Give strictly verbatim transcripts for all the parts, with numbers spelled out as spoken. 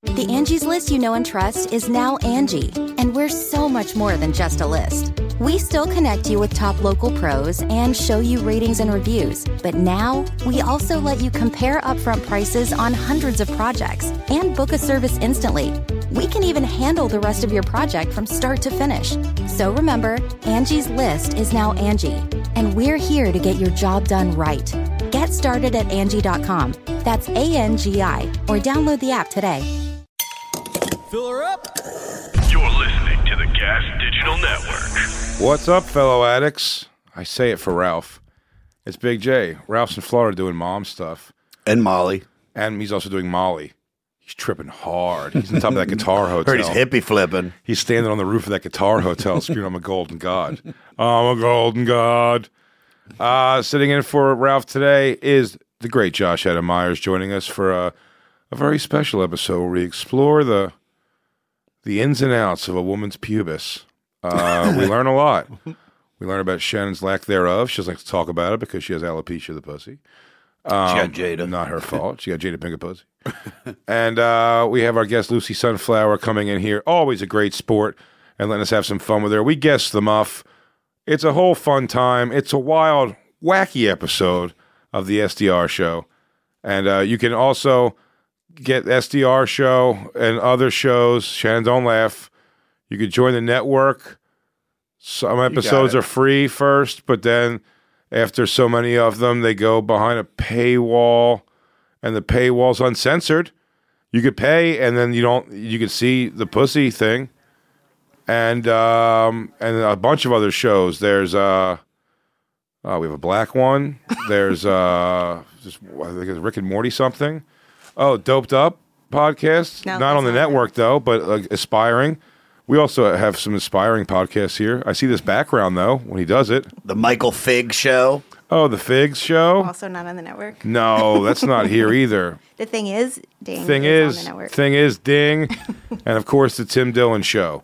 The Angie's List you know and trust is now Angie, and we're so much more than just a list. We still connect you with top local pros and show you ratings and reviews, but now we also let you compare upfront prices on hundreds of projects and book a service instantly. We can even handle the rest of your project from start to finish. So remember, Angie's List is now Angie, and we're here to get your job done right. Get started at Angie dot com. That's A N G I, or download the app today. Fill her up. You're listening to the Gas Digital Network. What's up, fellow addicts? I say it for Ralph. It's Big J. Ralph's in Florida doing mom stuff. And Molly. And he's also doing Molly. He's tripping hard. He's on top of that guitar hotel. Heard he's hippie flipping. He's standing on the roof of that guitar hotel screaming, I'm a golden god. I'm a golden god. Uh, sitting in for Ralph today is the great Josh Adam Myers joining us for a, a very special episode where we explore the the ins and outs of a woman's pubis. Uh, we learn a lot. We learn about Shannon's lack thereof. She doesn't like to talk about it because she has alopecia of the pussy. Um, she got Jada. Not her fault. She got Jada Pinkett pussy. And uh, we have our guest Lucy Sunflower coming in here. Always a great sport and letting us have some fun with her. We guess the muff. It's a whole fun time. It's a wild, wacky episode of the S D R show. And uh, you can also get S D R show and other shows. Shannon, don't laugh. You could join the network. Some episodes are free first, but then after so many of them, they go behind a paywall, and the paywall's uncensored. You could pay, and then you don't. You could see the pussy thing, and um, and a bunch of other shows. There's uh, uh we have a black one. There's uh, just I think it's Rick and Morty something. Oh, Doped Up podcast. No, not on the not network though, but uh, aspiring. We also have some inspiring podcasts here. I see this background, though, when he does it. The Michael Fig Show. Oh, the Figs Show? Also not on the network. No, that's not here either. The thing is, Ding Thing is, is, on the network. thing is, Ding. And, of course, the Tim Dillon Show.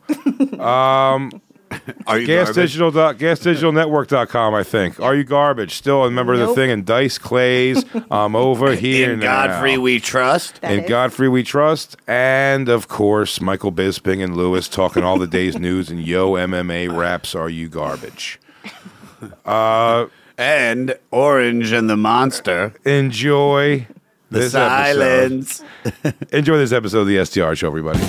Um, Are you gas garbage? digital dot gas digital network dot com, I think. Are you garbage? Still a member of the Nope. thing. And Dice Clays, I'm over here In now. Godfrey we trust. That In is. Godfrey we trust. And, of course, Michael Bisping and Lewis talking all the day's news and Yo M M A Raps, Are You Garbage? Uh, And Orange and the Monster. enjoy The this Silence. episode. Enjoy this episode of the S D R Show, everybody.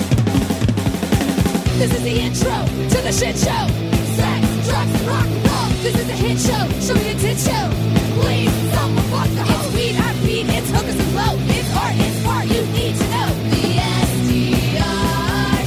This is the intro to the shit show. Sex, drugs, and rock and roll. This is a hit show. Show me a tit show. Please, someone fuck the hoe. It's weed, I beat, it's hookers and blow. It's art, it's part you need to know. The S D R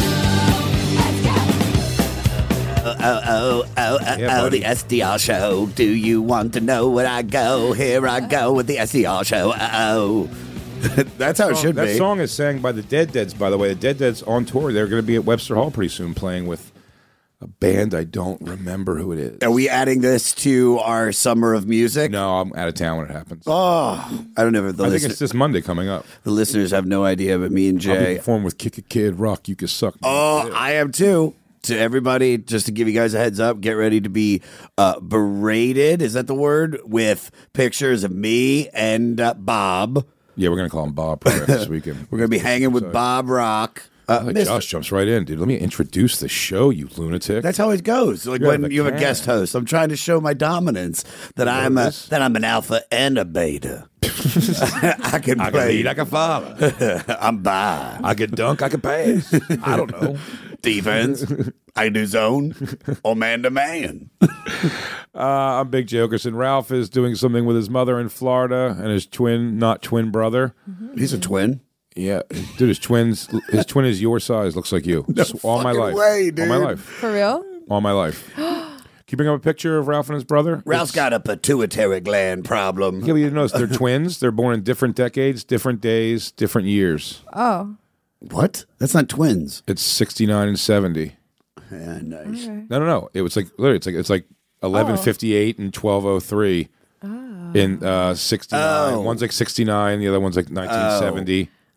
Show. Let's go. Oh, oh, oh, oh, Yeah, oh, buddy. the S D R Show. Do you want to know where I go? Here I go with the S D R Show. Oh. That's how it should that be. song is sang by the Dead Deads, by the way. The Dead Deads on tour. They're going to be at Webster Hall pretty soon playing with a band. I don't remember who it is. Are we adding this to our summer of music? No, I'm out of town when it happens. Oh, I don't know if the, I think listen- it's this Monday coming up. the listeners have no idea, but me and I'll be Jay. performing with Kick a Kid, Rock You Can Suck. Oh, I am too. To everybody, just to give you guys a heads up, get ready to be uh, berated. Is that the word? With pictures of me and uh, Bob. Yeah, we're going to call him Bob Perez this weekend. We're going to be hanging with Bob Rock. Uh, Like Mister Josh jumps right in, dude. Let me introduce the show, you lunatic. That's how it goes. Like You have when a you have a cat. guest host, I'm trying to show my dominance that I'm a this? that I'm an alpha and a beta. I can I can play. lead, I can follow. I'm bi. I can dunk, I can pass. I don't know. Defense. I do zone or man to man. Uh, I'm Big J Okerson. Ralph is doing something with his mother in Florida and his twin, not twin brother. He's a twin. Yeah, dude, his twins, his twin is your size. Looks like you. Just all my fucking life. way, All my dude. life. For real? All my life. Can you bring up a picture of Ralph and his brother? Ralph's It's- got a pituitary gland problem. Yeah, but you notice they're twins. They're born in different decades, different days, different years. Oh. What? That's not twins. It's sixty-nine and seventy. Yeah, nice. No, no, no. It was like literally. It's like it's like eleven fifty-eight and twelve oh three. In uh, sixty-nine. Oh. One's like sixty-nine. The other one's like nineteen seventy.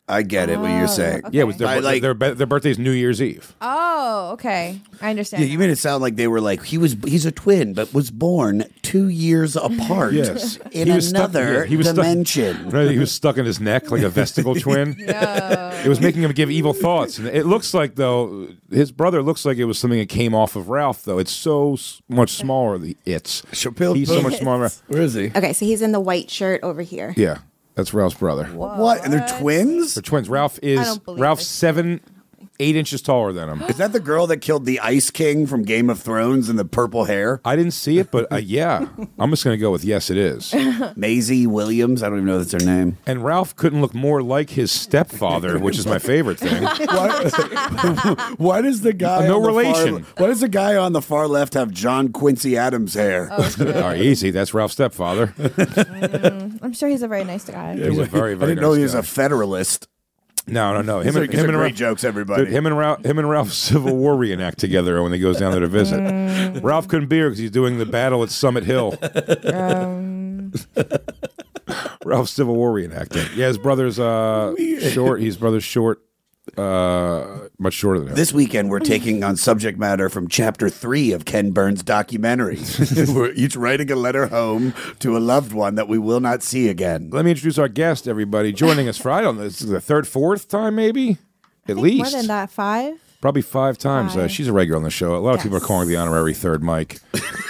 I get it. What you're saying? okay. Yeah, it was their, I like- their, their, their birthday's New Year's Eve. Oh, okay. I understand. Yeah, you made it sound like they were like he was. He's a twin, but was born two years apart. Yes. in He was stuck- another yeah, he was stuck- dimension. Right, he was stuck in his neck like a vesticle twin. It was making him give evil thoughts. And it looks like, though, his brother looks like it was something that came off of Ralph, though. It's so s- much smaller, the it's. Chappelle He's so Booth. much smaller. Where is he? Okay, so he's in the white shirt over here. Yeah, that's Ralph's brother. What? And they're twins? They're twins. Ralph is don't believe Ralph's this. seven, eight inches taller than him. Is that the girl that killed the Ice King from Game of Thrones and the purple hair? I didn't see it, but uh, yeah, I'm just going to go with yes, it is. Maisie Williams? I don't even know that's her name. And Ralph couldn't look more like his stepfather, which is my favorite thing. Why, why does the guy No on the relation. Far, why does the guy on the far left have John Quincy Adams hair? All right, easy. That's Ralph's stepfather. I'm sure he's a very nice guy. He's a very, I very didn't know nice he was guy. a Federalist. No, no, no. Him These are, and, these him are and great Ralph, jokes, everybody. dude, him and Ralph, him and Ralph Civil War reenact together when he goes down there to visit. Ralph couldn't be here because he's doing the battle at Summit Hill. Um, Ralph's Civil War reenacting. Yeah, his brother's uh, short. His brother's short, uh, much shorter than him. This weekend, we're taking on subject matter from chapter three of Ken Burns' documentary. We're each writing a letter home to a loved one that we will not see again. Let me introduce our guest, everybody. Joining us for, I don't know, this is the third, fourth time, maybe? At least. more than that, five. Probably five times. Uh, Five. she's a regular on the show. A lot of people are Yes. calling her the honorary third mic.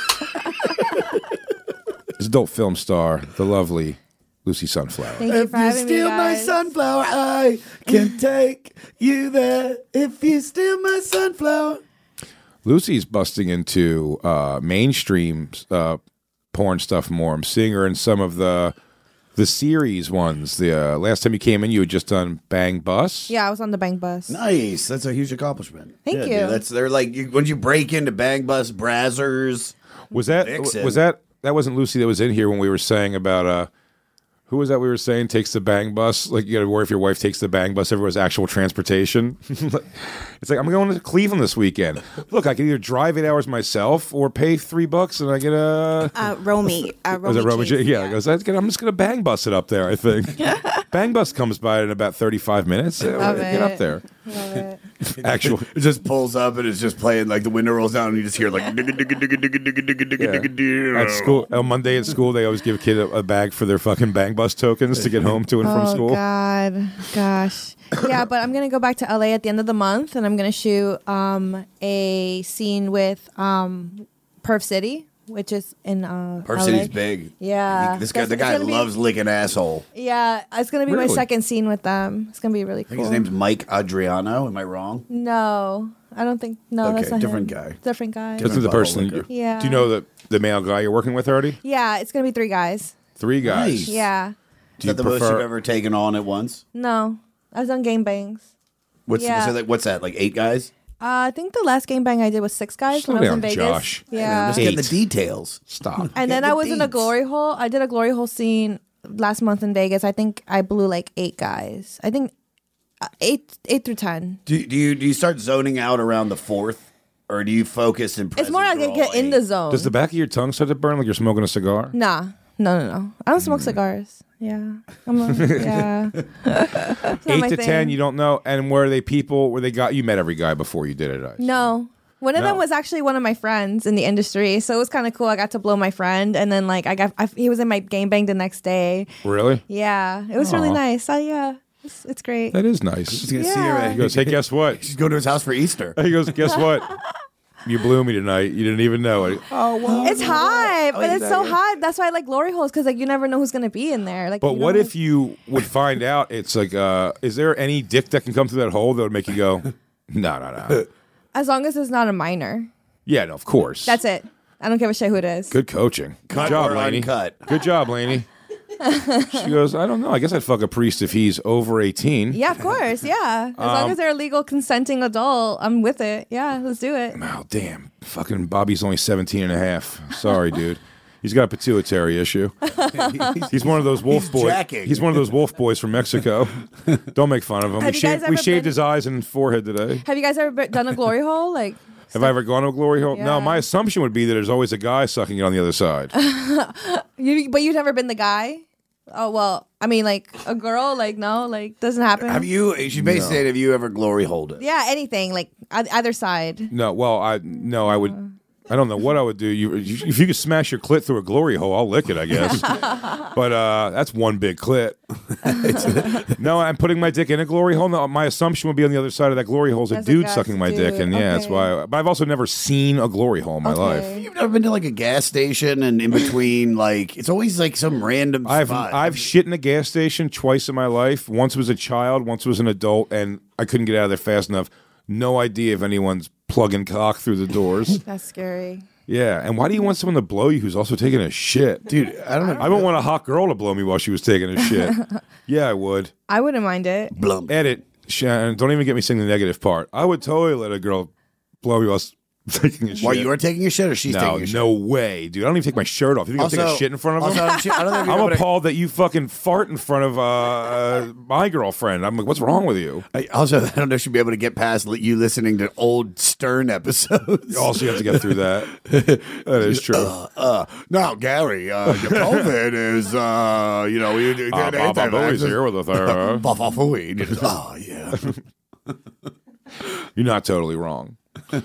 This adult film star, the lovely Lucy Sunflower. Thank you for having me, guys. sunflower, I can take you there. If you steal my sunflower. Lucy's busting into uh, mainstream uh, porn stuff more. I'm seeing her in some of the the series ones. The uh, last time you came in, you had just done Bang Bus. Yeah, I was on the Bang Bus. Nice. That's a huge accomplishment. Thank Yeah, you. dude, that's they're like you, when you break into Bang Bus, Brazzers. Was that Vixen. was that that wasn't Lucy that was in here when we were saying about uh who was that we were saying takes the Bang Bus? Like you got to worry if your wife takes the Bang Bus. Everyone's actual transportation. It's like I'm going to Cleveland this weekend. Look, I can either drive eight hours myself or pay three bucks and I get a. Uh, Romy. Uh, Was Romy it Roman Chase, J? Yeah, I goes, "That's good. I'm just going to Bang Bus it up there, I think. Bang Bus comes by in about thirty-five minutes. Uh, Love Get up it. there. Love it. Actual. It just pulls up and it's just playing like the window rolls down and you just hear like digga digga digga digga digga digga digga Yeah. digga digga. At school, on Monday at school, they always give a kid a, a bag for their fucking Bang Bus tokens to get home to and from Oh school. God, gosh, yeah. But I'm gonna go back to L A at the end of the month, and I'm gonna shoot um, a scene with um, Perf City, which is in uh, Perf L A. City's big. Yeah, This guy, That's- the it's guy gonna be- loves licking asshole. Yeah, it's gonna be Really? my second scene with them. It's gonna be really I think cool. his name's Mike Adriano. Am I wrong? No, I don't think. No, Okay, that's not different him. guy. Different guy. This is the Butthole person. liquor. Yeah. Do you know the the male guy you're working with already? Yeah, it's gonna be three guys. Three guys. Nice. Yeah. Is that the most you've ever taken on at once? No, I've done game bangs. What's Yeah. so like, what's that? Like eight guys? Uh, I think the last game bang I did was six guys Slow when I was down, in Vegas. Josh. I'm Yeah. just getting the Eight. details. Stop. And then Get I the was in a deets. glory hole. I did a glory hole scene last month in Vegas. I think I blew like eight guys. I think uh, eight, eight through ten. Do, do you do you start zoning out around the fourth, or do you focus and? It's more like I get in the zone. Does the back of your tongue start to burn like you're smoking a cigar? Nah, no, no, no. I don't smoke cigars. Yeah, I'm a, yeah. It's not Eight my to thing. ten, you don't know. And were they people? Where they got you met every guy before you did it? I assume. No. One of them No. was actually one of my friends in the industry, so it was kind of cool. I got to blow my friend, and then like I got, I, he was in my game bang the next day. Really? Yeah, it was really Aw. nice. Oh yeah, it's, it's great. That is nice. She's gonna see Yeah. her. He goes, hey, guess what? She's going to his house for Easter. He goes, guess what? You blew me tonight. You didn't even know it. Oh, well. It's hot, but yeah, it's so yeah. hot. That's why I like glory holes because like you never know who's gonna be in there. Like, But you what know? if you would find out it's like, uh, is there any dick that can come through that hole that would make you go, no, no, no? As long as it's not a minor, Yeah, no, of course. that's it. I don't give a shit who it is. Good coaching. Good Cut job, or Lainey. uncut? Good job, Lainey. She goes, I don't know. I guess I'd fuck a priest if he's over eighteen. Yeah, of course. Yeah, as Um, long as they're a legal consenting adult, I'm with it. Yeah, let's do it. Oh, damn. Fucking Bobby's only seventeen and a half. Sorry, dude. He's got a pituitary issue. He's one of those wolf He's boys. jacking. He's one of those wolf boys from Mexico. Don't make fun of him. Have we you guys shaved, we ever shaved been- his eyes and forehead today. Have you guys ever be- done a glory hole? Like, Have I ever gone to a glory hole? No, Yeah. my assumption would be that there's always a guy sucking it on the other side. you, but you've never been the guy. Oh well, I mean, like a girl, like no, like doesn't happen. Have you? She basically said, "Have you ever glory hold it?" Yeah, anything like oth- either side. No, well, I no, I would. I don't know what I would do. You, if you could smash your clit through a glory hole, I'll lick it, I guess. But uh, that's one big clit. No, I'm putting my dick in a glory hole. No, my assumption would be on the other side of that glory hole is a That's a dude guy's sucking my dick, dude. and yeah, that's Okay. why. But I've also never seen a glory hole in my life. Okay. You've never been to like a gas station and in between, like it's always like some random I've spot. I've shit in a gas station twice in my life. Once was a child, once was an adult, and I couldn't get out of there fast enough. No idea if anyone's plugging cock through the doors. That's scary. Yeah, and why do you want someone to blow you who's also taking a shit? dude. I don't know. I wouldn't want a hot girl to blow me while she was taking a shit. Yeah, I would. I wouldn't mind it. Blump. Edit, Shannon. Don't even get me saying the negative part. I would totally let a girl blow me while s- taking a shit. While you are taking a shit, or she's no, taking a shit? no way, dude. I don't even take my shirt off. You think I'll take a shit in front of also, her? I don't think- I don't think you're I'm able to- appalled that you fucking fart in front of uh, uh, my girlfriend. I'm like, what's wrong with you? I, also, I don't know if she'll be able to get past li- you listening to old Stern episodes. Also, you have to get through that. That is true. Uh, uh, now, Gary, uh, your COVID is, uh, you know, you, you, Uh, Bob Bobbo's here with us. uh, Oh, yeah. You're not totally wrong.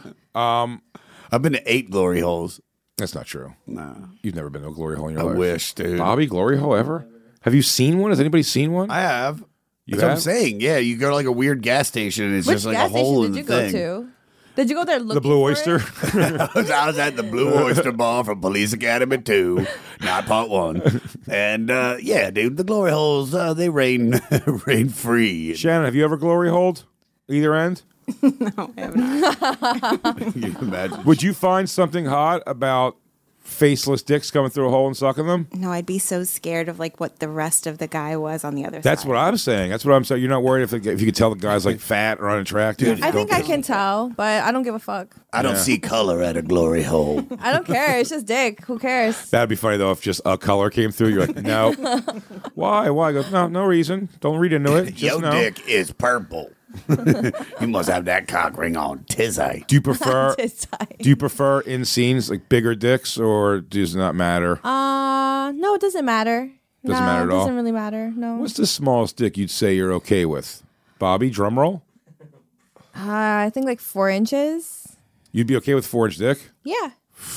I've been to eight glory holes. That's not true. Nah. You've never been to a glory hole in your I life. wish, dude. Bobby, glory hole ever? Have you seen one? Has anybody seen one? I have. You That's what I'm have? saying. Yeah, you go to like a weird gas station and it's Which just like gas a hole station in did the you thing. go to? Did you go there looking The Blue for Oyster? it? I was at the Blue Oyster Bar from Police Academy two, not part one. And uh, yeah, dude, the glory holes, uh, they reign reign free. Shannon, have you ever glory holed? Either end? No, I have not. Can you imagine? Would you find something hot about faceless dicks coming through a hole and sucking them? No, I'd be so scared of like what the rest of the guy was on the other That's side. what I'm saying. That's what I'm saying. You're not worried if, the, if you could tell the guy's like fat or unattractive? I think I can tell, but I don't give a fuck. I don't Yeah. see color at a glory hole. I don't care. It's just dick. Who cares? That'd be funny though if just a color came through. You're like, no. Why? Why? I go, no, no reason. Don't read into it. Just Your no. dick is purple. You must have that cock ring on tizzy. Do you prefer? It's tight. Do you prefer in scenes like bigger dicks, or does it not matter? Uh, no, it doesn't matter. Doesn't no, matter at it all? doesn't really matter. No. What's the smallest dick you'd say you're okay with? Bobby, drum roll. Uh, I think like four inches. You'd be okay with four inch dick? Yeah.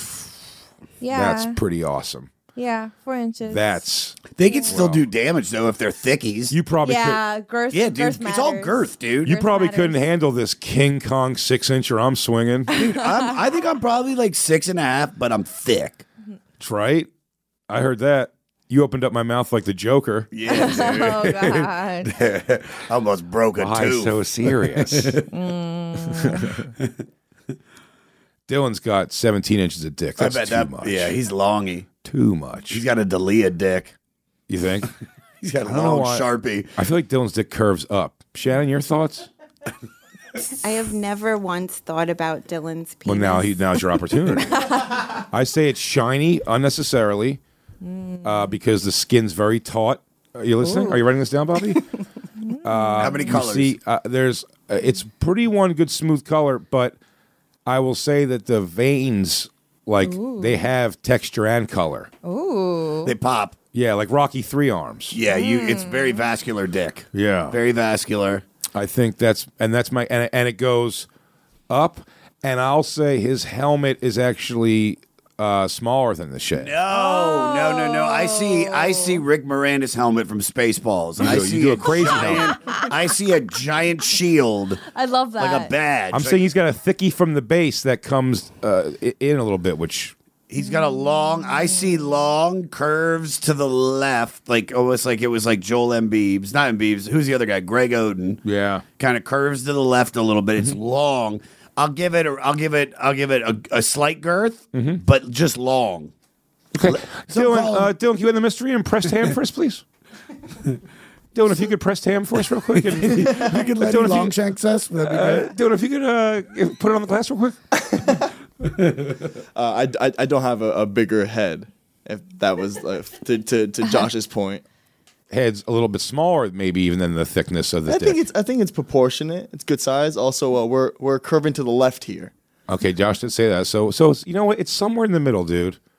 Yeah. That's pretty awesome. yeah, four inches. That's They can still do damage though if they're thickies. you probably could. yeah, girth. yeah, dude, girth it's all matters. girth, dude. You Girth probably matters. couldn't handle this King Kong six incher I'm swinging. I'm, I think I'm probably like six and a half, but I'm thick. That's right. I heard that. You opened up my mouth like the Joker. Yeah, Oh god. dude. Almost broke a Why tooth. so serious? Dylan's got seventeen inches of dick. I That's bet too that. much. Yeah, he's longy. Too much. He's got a Dalia dick. You think? He's got a I don't know long why. Sharpie. I feel like Dylan's dick curves up. Shannon, your thoughts? I have never once thought about Dylan's penis. Well, now he now's your opportunity. I say it's shiny unnecessarily uh, because the skin's very taut. Are you listening? Are you writing this down, Bobby? How many You colors? see, uh, there's uh, it's pretty one good smooth color, but I will say that the veins, like they have texture and color. Ooh. They pop. Yeah, like Rocky Three Arms. Yeah, you. It's very vascular dick. Yeah, Very vascular. I think that's and that's my and, and it goes up, and I'll say his helmet is actually uh, smaller than the shit. No, no, no, no. I see. I see Rick Moranis' helmet from Spaceballs, and I do. You see do a crazy giant, I see a giant shield, I love that. like a badge. I'm Like, saying he's got a thickie from the base that comes uh, i- in a little bit, which he's got a long. I see long curves to the left, like almost like it was like Joel Embiid's, not Embiid's. Who's the other guy? Greg Oden. yeah. Kind of curves to the left a little bit. It's long. I'll give it. A, I'll give it. I'll give it a, a slight girth, but just long. Okay, Some Dylan, call uh, him- Dylan, can you end the mystery and press ham for us, please? Dylan, if you could press ham for us real quick. And, You could let Dylan, if you- Longshanks us. That'd be uh, great. Dylan, if you could uh, if- put it on the glass real quick. Uh, I, I, I don't have a, a bigger head, if that was uh, to, to, to Josh's point. Head's a little bit smaller, maybe even than the thickness of the I dick. think it's I think it's proportionate. It's good size. Also, uh, we're we're curving to the left here. Okay, Josh did say that. So, so it's, you know what? It's somewhere in the middle, dude.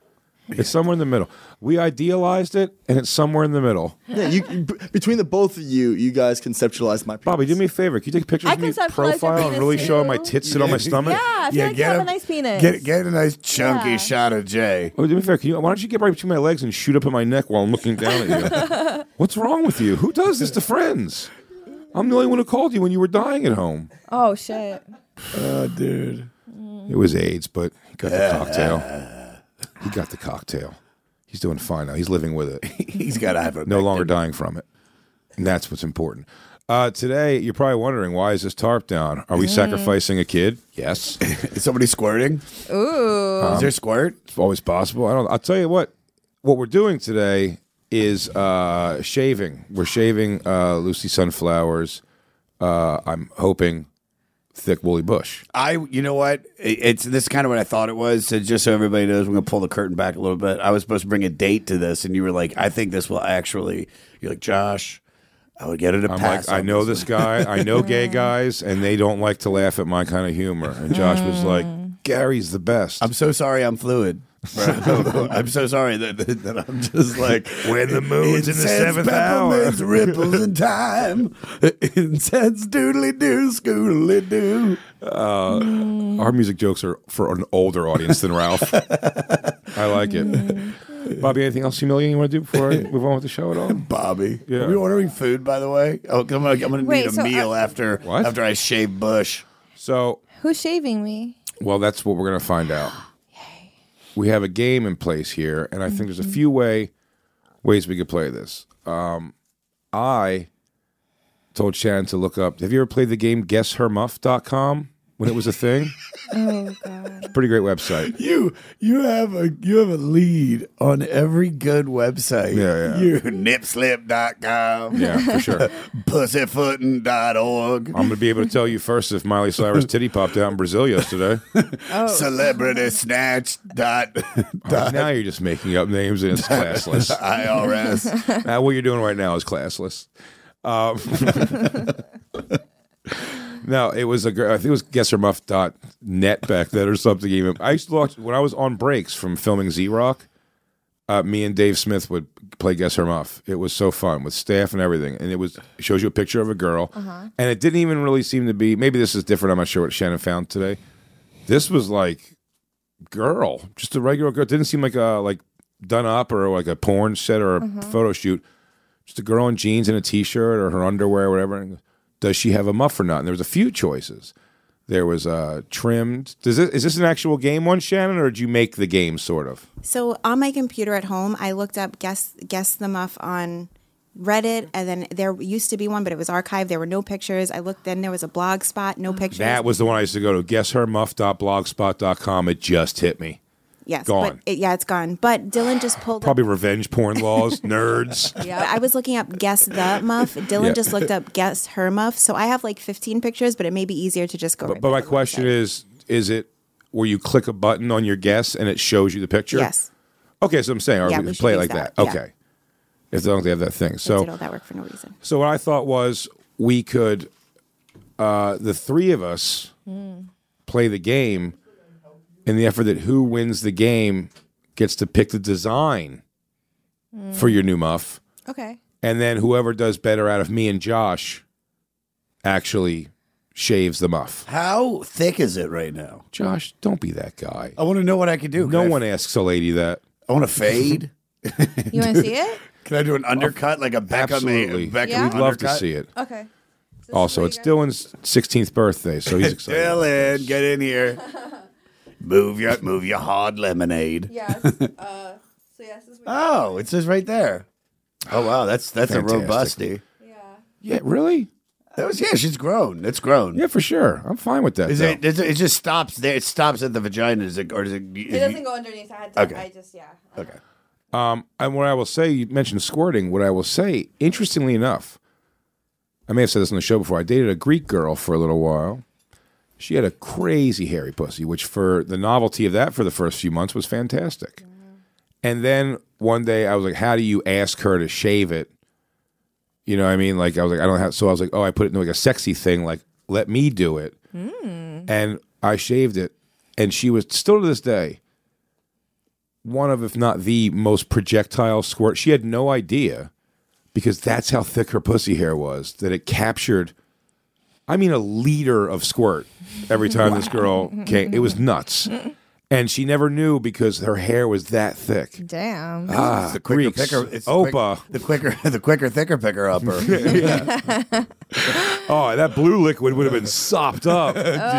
It's somewhere in the middle. We idealized it, and it's somewhere in the middle. Yeah, you, you- b- between the both of you, you guys conceptualized my penis. Bobby, do me a favor. Can you take pictures I of me conceptualized profile your and really penis show too. my tits sit on my stomach? Yeah, I feel like you have a nice penis. Get, get a nice chunky Yeah. shot of Jay. Oh, do me a favor. Can you, why don't you get right between my legs and shoot up in my neck while I'm looking down at you? What's wrong with you? Who does this to friends? I'm the only one who called you when you were dying at home. Oh shit. Oh, dude. It was AIDS, but he got the cocktail. He got the cocktail. He's doing fine now. He's living with it. He's got to have a No longer dying from it. And that's what's important. Uh, today, you're probably wondering, why is this tarp down? Are we sacrificing a kid? Yes. Is somebody squirting? Ooh. Is there squirt? It's always possible. I don't. I'll tell you what. What we're doing today is uh, shaving. We're shaving uh, Lucy Sunflowers. Uh, I'm hoping thick woolly bush. I, you know what? It- It's this is kind of what I thought it was. So just so everybody knows, we're gonna pull the curtain back a little bit. I was supposed to bring a date to this, and you were like, "I think this will actually." You're like, "Josh, I would get it a I'm pass." like, I on know this guy. I know gay guys, and they don't like to laugh at my kind of humor. And Josh was like, Gary's the best. I'm so sorry. I'm fluid. bro. I'm so sorry that, that, that I'm just like When the moon's in the Incense, seventh hour. peppermints, ripples in time. Incense, doodly doo, scoodly doo. Our music jokes are for an older audience than Ralph. I like it. Bobby, anything else humiliating you want to do before I move on with the show at all? Bobby, Yeah. are we ordering food? By the way, oh, I'm gonna, I'm gonna Wait, need a so meal are- after What? after I shave Bush. So, Who's shaving me? well, that's what we're going to find out. We have a game in place here, and I think there's a few way ways we could play this. Um, I told Shannon to look up. Have you ever played the game guess her muff dot com when it was a thing? Oh god. It's a pretty great website. You you have a you have a lead on every good website. Yeah, yeah. You nip slip dot com. Yeah, for sure. pussyfootin dot org. I'm going to be able to tell you first if Miley Cyrus' titty popped out in Brazil yesterday. Celebrity snatch dot dot Now you're just making up names and it's classless. I R S. Uh, what you're doing right now is classless. Um, no, it was a girl. I think it was guess her muff dot net back then or something. Even I used to watch when I was on breaks from filming Z Rock. Uh, me and Dave Smith would play Guess Her Muff. It was so fun with staff and everything, and it was it shows you a picture of a girl, and it didn't even really seem to be. Maybe this is different. I'm not sure what Shannon found today. This was like girl, just a regular girl. It didn't seem like a like done up or like a porn set or a photo shoot. Just a girl in jeans and a t-shirt or her underwear or whatever. And does she have a muff or not? And there was a few choices. There was uh, trimmed. Does this, is this an actual game one, Shannon, or did you make the game sort of? So on my computer at home, I looked up guess guess the muff on Reddit, and then there used to be one, but it was archived. There were no pictures. I looked. Then there was a blog spot, no pictures. That was the one I used to go to. guess her muff dot blogspot dot com. It just hit me. yes, gone. But it, yeah, it's gone. But Dylan just pulled. Probably Up, revenge porn laws, nerds. yeah, I was looking up guess the muff. Dylan Yeah. just looked up guess her muff. So I have like fifteen pictures, but it may be easier to just go. But, right but to my the question website. is, is it where you click a button on your guess and it shows you the picture? Yes. Okay, so I'm saying, or Yeah, we we can should play it use like that. that, yeah. Okay. If they don't they have that thing. They So did all that work for no reason. So what I thought was we could, uh, the three of us, play the game in the effort that who wins the game gets to pick the design for your new muff, Okay. and then whoever does better out of me and Josh actually shaves the muff. How thick is it right now? Josh, don't be that guy. I want to know what I can do. No Can I- one asks a lady that. I want to fade. You want to see it? Can I do an undercut like a Beckham? Absolutely. Beckham Yeah? We'd love to undercut? see it. Okay. Is this Also, what it's you guys- Dylan's sixteenth birthday, so he's excited. Dylan, get in here. Move your move your hard lemonade. Yes. Uh, so yes, this is what Oh, it says right there. Oh wow, that's that's Fantastic. a robusty. yeah. Yeah, really? That was yeah, she's grown. It's grown. Yeah, for sure. I'm fine with that. Is though. it, is it? It just stops there. It stops at the vagina. Is it, or does it? It doesn't go underneath. I had to. Okay. I just yeah. Okay. Um, and what I will say, you mentioned squirting. What I will say, interestingly enough, I may have said this on the show before. I dated a Greek girl for a little while. She had a crazy hairy pussy, which for the novelty of that for the first few months was fantastic. And then one day I was like, how do you ask her to shave it? You know what I mean? Like I was like, I don't have. So I was like, oh, I put it in like a sexy thing. Like, let me do it. And I shaved it. And she was still to this day one of, if not the most projectile squirt. She had no idea, because that's how thick her pussy hair was, that it captured, I mean, a liter of squirt every time this girl came. It was nuts. And she never knew because her hair was that thick. Damn. Ah, It's the quicker Greeks. picker. It's the quick- Opa. the quicker, the quicker, thicker picker upper. Oh, that blue liquid would have been sopped up.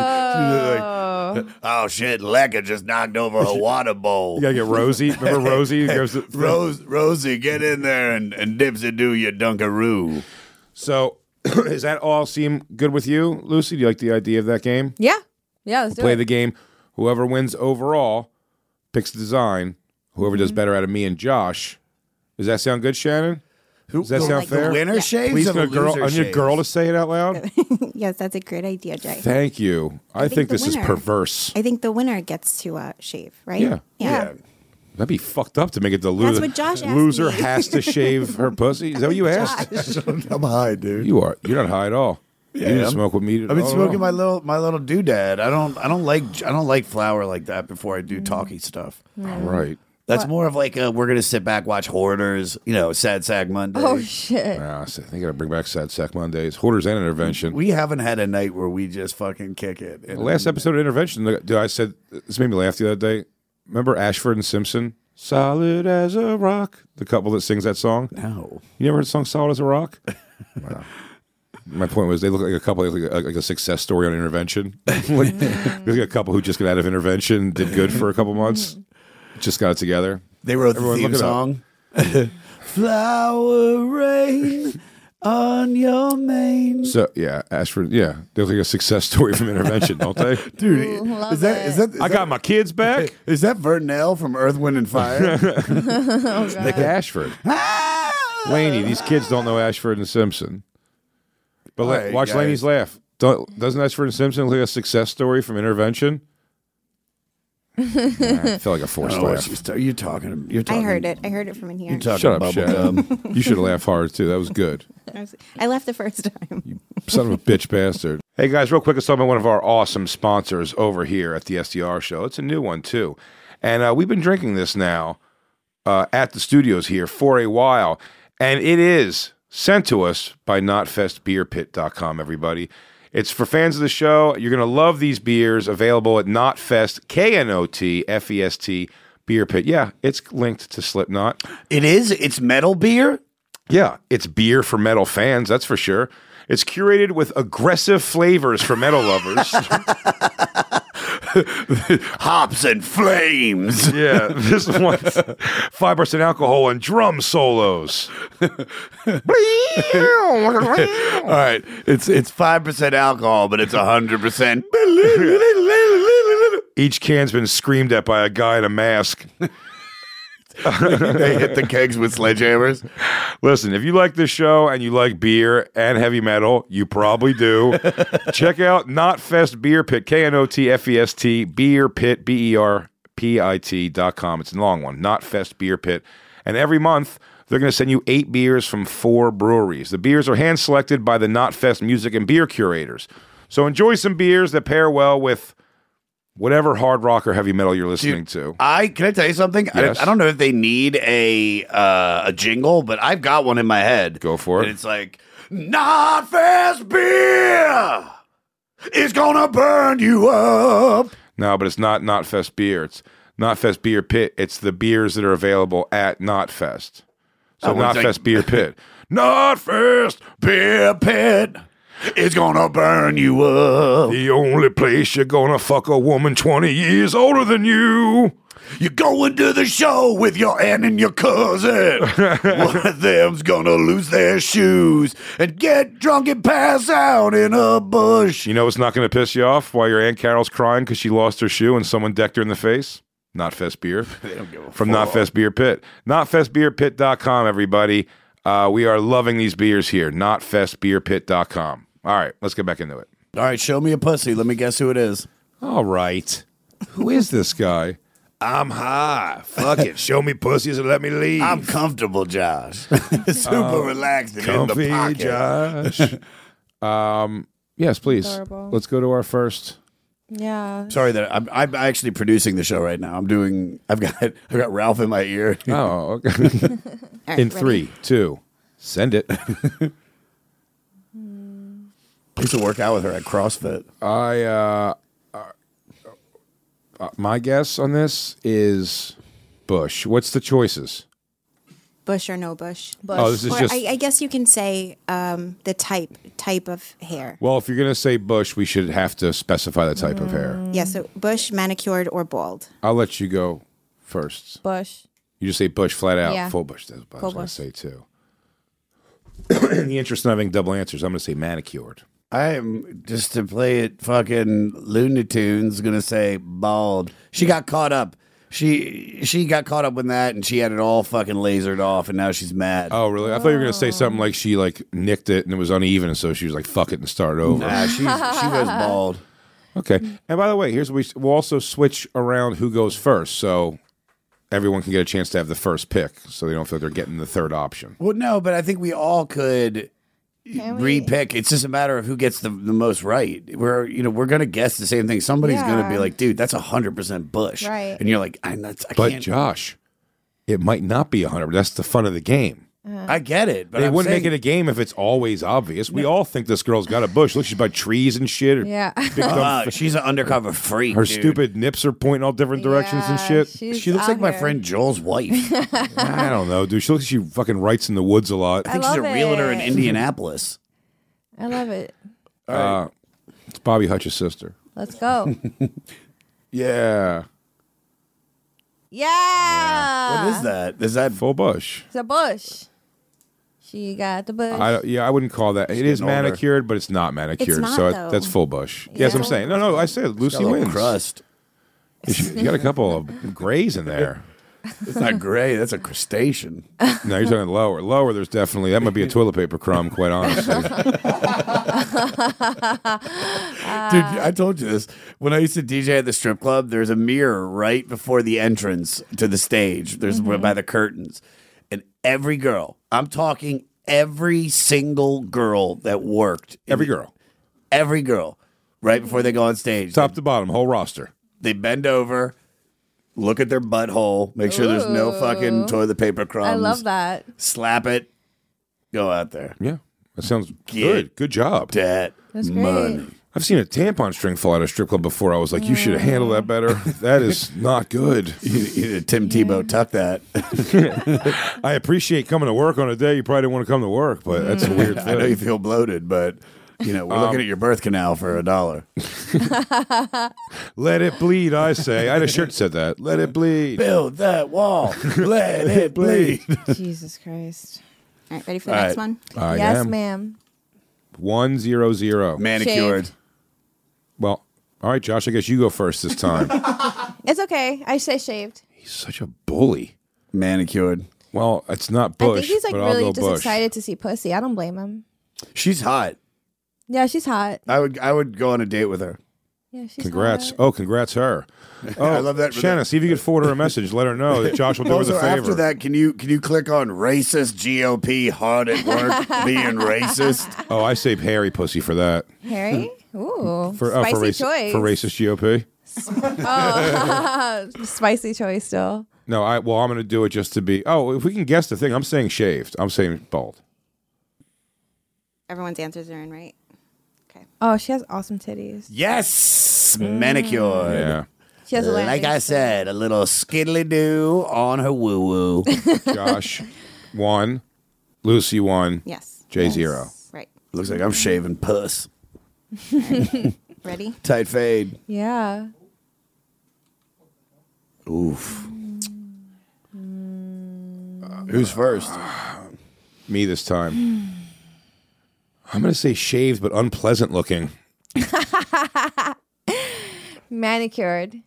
Oh shit! Lekka just knocked over her water bowl. You gotta get Rosie. Remember Rosie? Goes to- Rose, Rosie, get in there and, and dipsy do your dunkaroo. So, does that all seem good with you, Lucy? Do you like the idea of that game? Yeah. Yeah, let's do Play it. the game. Whoever wins overall picks the design. Whoever does better out of me and Josh. Does that sound good, Shannon? Does that the, sound like fair? The winner shaves. Please, or can a the girl, loser I need a shaves? girl to say it out loud. Yes, that's a great idea, Jay. Thank you. I, think think the this is winner- perverse. I think the winner gets to uh, shave, right? Yeah. Yeah. That'd be fucked up to make it the loser. what Josh asked Loser me. has to shave her pussy. Is that what you asked? I'm high, dude. You are. You're not high at all. Yeah, you didn't I'm- smoke with me. I've been all smoking along. my little my little doodad. I don't I don't like I don't like flour like that before I do talky stuff. All right. That's more of like a, we're gonna sit back, watch Hoarders, you know, Sad Sack Monday. Oh, shit. Yeah, I think I gotta bring back Sad Sack Mondays, Hoarders, and Intervention. We haven't had a night where we just fucking kick it. The last episode of Intervention, dude, I said this made me laugh the other day. Remember Ashford and Simpson? Solid as a rock. The couple that sings that song. No. You never heard the song "Solid as a Rock"? Wow. My point was they look like a couple, like a, like a success story on Intervention. Like, there's like a couple who just got out of Intervention, did good for a couple months, just got it together. They wrote Everyone the theme look it up. song. Flower rain on your mane. So yeah, Ashford, yeah, they look like a success story from Intervention, don't they? Dude, Ooh, love is that it. is that is I got my kids back. that, is that Vertinell from Earth, Wind and Fire? Nick Ashford, Laney. These kids don't know Ashford and Simpson, but All la- right, watch guys. Laney's laugh. Don't, doesn't Ashford and Simpson look like a success story from Intervention? Nah, I feel like a forced Oh, what laugh. you st- you're talking. You're I talking. heard it. I heard it from in here. You're talking Shut up, bubble Shannon. gum. You should have laughed hard too. That was good. I, was, I left the first time. Son of a bitch bastard. Hey guys, real quick, let's talk about one of our awesome sponsors over here at the S D R show. It's a new one too. And uh, we've been drinking this now uh, at the studios here for a while. And it is sent to us by not fest beer pit dot com, everybody. It's for fans of the show. You're going to love these beers, available at Knotfest, K N O T F E S T, Beer Pit. Yeah, it's linked to Slipknot. It is. It's metal beer. Yeah, it's beer for metal fans, that's for sure. It's curated with aggressive flavors for metal lovers. Hops and flames. Yeah, this one's five percent alcohol and drum solos. All right, it's it's five percent alcohol, but it's a hundred percent. Each can's been screamed at by a guy in a mask. They hit the kegs with sledgehammers. Listen, if you like this show and you like beer and heavy metal, you probably do. Check out Knotfest Beer Pit, K N O T F E S T, Beer Pit, B E R P I T dot com. It's a long one, Knotfest Beer Pit. And every month, they're going to send you eight beers from four breweries. The beers are hand-selected by the Knotfest music and beer curators. So enjoy some beers that pair well with whatever hard rock or heavy metal you're listening to. I can I tell you something? Yes. I, I don't know if they need a uh, a jingle, but I've got one in my head. Go for it. And it's like, not fast beer. It's gonna burn you up. No, but it's not Knotfest beer. It's Knotfest Beer Pit. It's the beers that are available at Knotfest. So Oh, well, it's Knotfest like- Beer Pit. Knotfest Beer Pit. It's gonna burn you up. The only place you're gonna fuck a woman twenty years older than you. You're going to the show with your aunt and your cousin. One of them's gonna lose their shoes and get drunk and pass out in a bush. You know what's not gonna piss you off while your Aunt Carol's crying because she lost her shoe and someone decked her in the face? Knotfest Beer. They don't give a From fuck. Knotfest Beer Pit. Knotfest Beer Pit dot com, everybody. Uh, we are loving these beers here. Knotfest Beer Pit dot com. All right, let's get back into it. All right, show me a pussy. Let me guess who it is. All right. Who is this guy? I'm high. Fuck it. Show me pussies and let me leave. I'm comfortable, Josh. Super relaxed and in the comfy, pocket. Josh. um, yes, please. Adorable. Let's go to our first Yeah. Sorry that I'm, I'm actually producing the show right now. I'm doing. I've got I've got Ralph in my ear. Oh, okay. All right, In ready? three, two, send it. I used to work out with her at CrossFit. I uh, uh, uh, my guess on this is Bush. What's the choices? Bush or no bush? Bush. Oh, this is Or just. I, I guess you can say um, the type type of hair. Well, if you're gonna say Bush, we should have to specify the type of hair. Yeah, so bush, manicured, or bald. I'll let you go first. Bush. You just say Bush flat out. Yeah. Full Bush. That's what I Full was gonna bush. say too. In the interest of having double answers, I'm gonna say manicured. I am just to play it fucking Looney Tunes. Gonna say bald. She got caught up. She she got caught up with that, and she had it all fucking lasered off, and now she's mad. Oh, really? I thought you were gonna say something like she like nicked it and it was uneven, and so she was like, "Fuck it," and start over. Nah, she's, she goes bald. Okay. And by the way, here's what we we'll also switch around who goes first, so everyone can get a chance to have the first pick, so they don't feel like they're getting the third option. Well, no, but I think we all could Can we- repick. It's just a matter of who gets the, the most right. We're you know we're gonna guess the same thing. Somebody's gonna be Yeah. like, dude, that's a hundred percent Bush, Right. And you're like, I'm not. I But can't. Josh, it might not be a hundred. That's the fun of the game. I get it, but They I'm wouldn't saying, make it a game if it's always obvious. We all think this girl's got a bush. Look, she's by trees and shit. Her, Yeah. big dumb Uh, f- she's an undercover freak. her dude. stupid nips are pointing all different directions and Yeah, shit. she's She looks out like my here. friend Joel's wife. I I don't know, dude. She looks like she fucking writes in the woods a lot. think she's a love realtor in it. Indianapolis. I love it. Uh, it's Bobby Hutch's sister. Let's go. Yeah. Yeah. What is that? Is that Full bush. It's a bush. She got the bush. I don't- yeah, I wouldn't call that. It is getting older. manicured, but it's not manicured. not, so it, though. that's full bush. Yes, I'm Yeah. saying. No, no, I said Lucy a little wins. crust? You got a couple of grays in there. It's not gray. That's a crustacean. No, you're talking lower. Lower, there's definitely, that might be a toilet paper crumb, quite honestly. Dude, I told you this. When I used to D J at the strip club, there's a mirror right before the entrance to the stage. There's by the curtains. And every girl, I'm talking every single girl that worked. in Every the- girl. Every girl, right before they go on stage. Top to bottom, whole roster. They bend over, look at their butthole, make sure there's no fucking toilet paper crumbs. I love that. Slap it, go out there. Yeah. That sounds Get good. Good job. That That's great. money. I've seen a tampon string fall out of a strip club before. I was like, you should have handled that better. That is not good. You, you, Tim Tebow tuck that. I appreciate coming to work on a day you probably didn't want to come to work, but that's a weird I know you thing. feel bloated, but you know we're Um, looking at your birth canal for a dollar. Let it bleed, I say. I had a shirt that said that. Let it bleed. Build that wall, let it bleed. Jesus Christ. All right, ready for the All next right. one? I yes, am. ma'am. One zero zero. Manicured. Shaved. Well, all right, Josh. I guess you go first this time. It's okay. I say shaved. He's such a bully. Manicured. Well, it's not I Bush, think he's like but I'll really go just Bush. excited to see pussy. I don't blame him. She's hot. Yeah, she's hot. I would I would go on a date with her. Yeah, she's Congrats. hot. Oh, congrats her. Oh, I love that- Shanna, see if you could forward her a message. Let her know that Josh will do her Also, the favor. after that, can you can you click on racist G O P hard at work being racist? Oh, I say hairy pussy for that. Harry? Ooh. For, oh, spicy for, raci- choice. for racist G O P. Oh. Spicy choice still. No, I well, I'm going to do it just to be. Oh, if we can guess the thing, I'm saying shaved. I'm saying bald. Everyone's answers are in, right? Okay. Oh, she has awesome titties. Yes, manicured. Yeah. She has a Like landing I strip. said, a little skiddly do on her woo woo. Josh, one. Lucy, one. Yes. J, zero. Right. Looks like I'm shaving puss. Ready? Tight fade. Yeah. Oof. Who's first? Me this time. I'm going to say shaved but unpleasant looking. Manicured.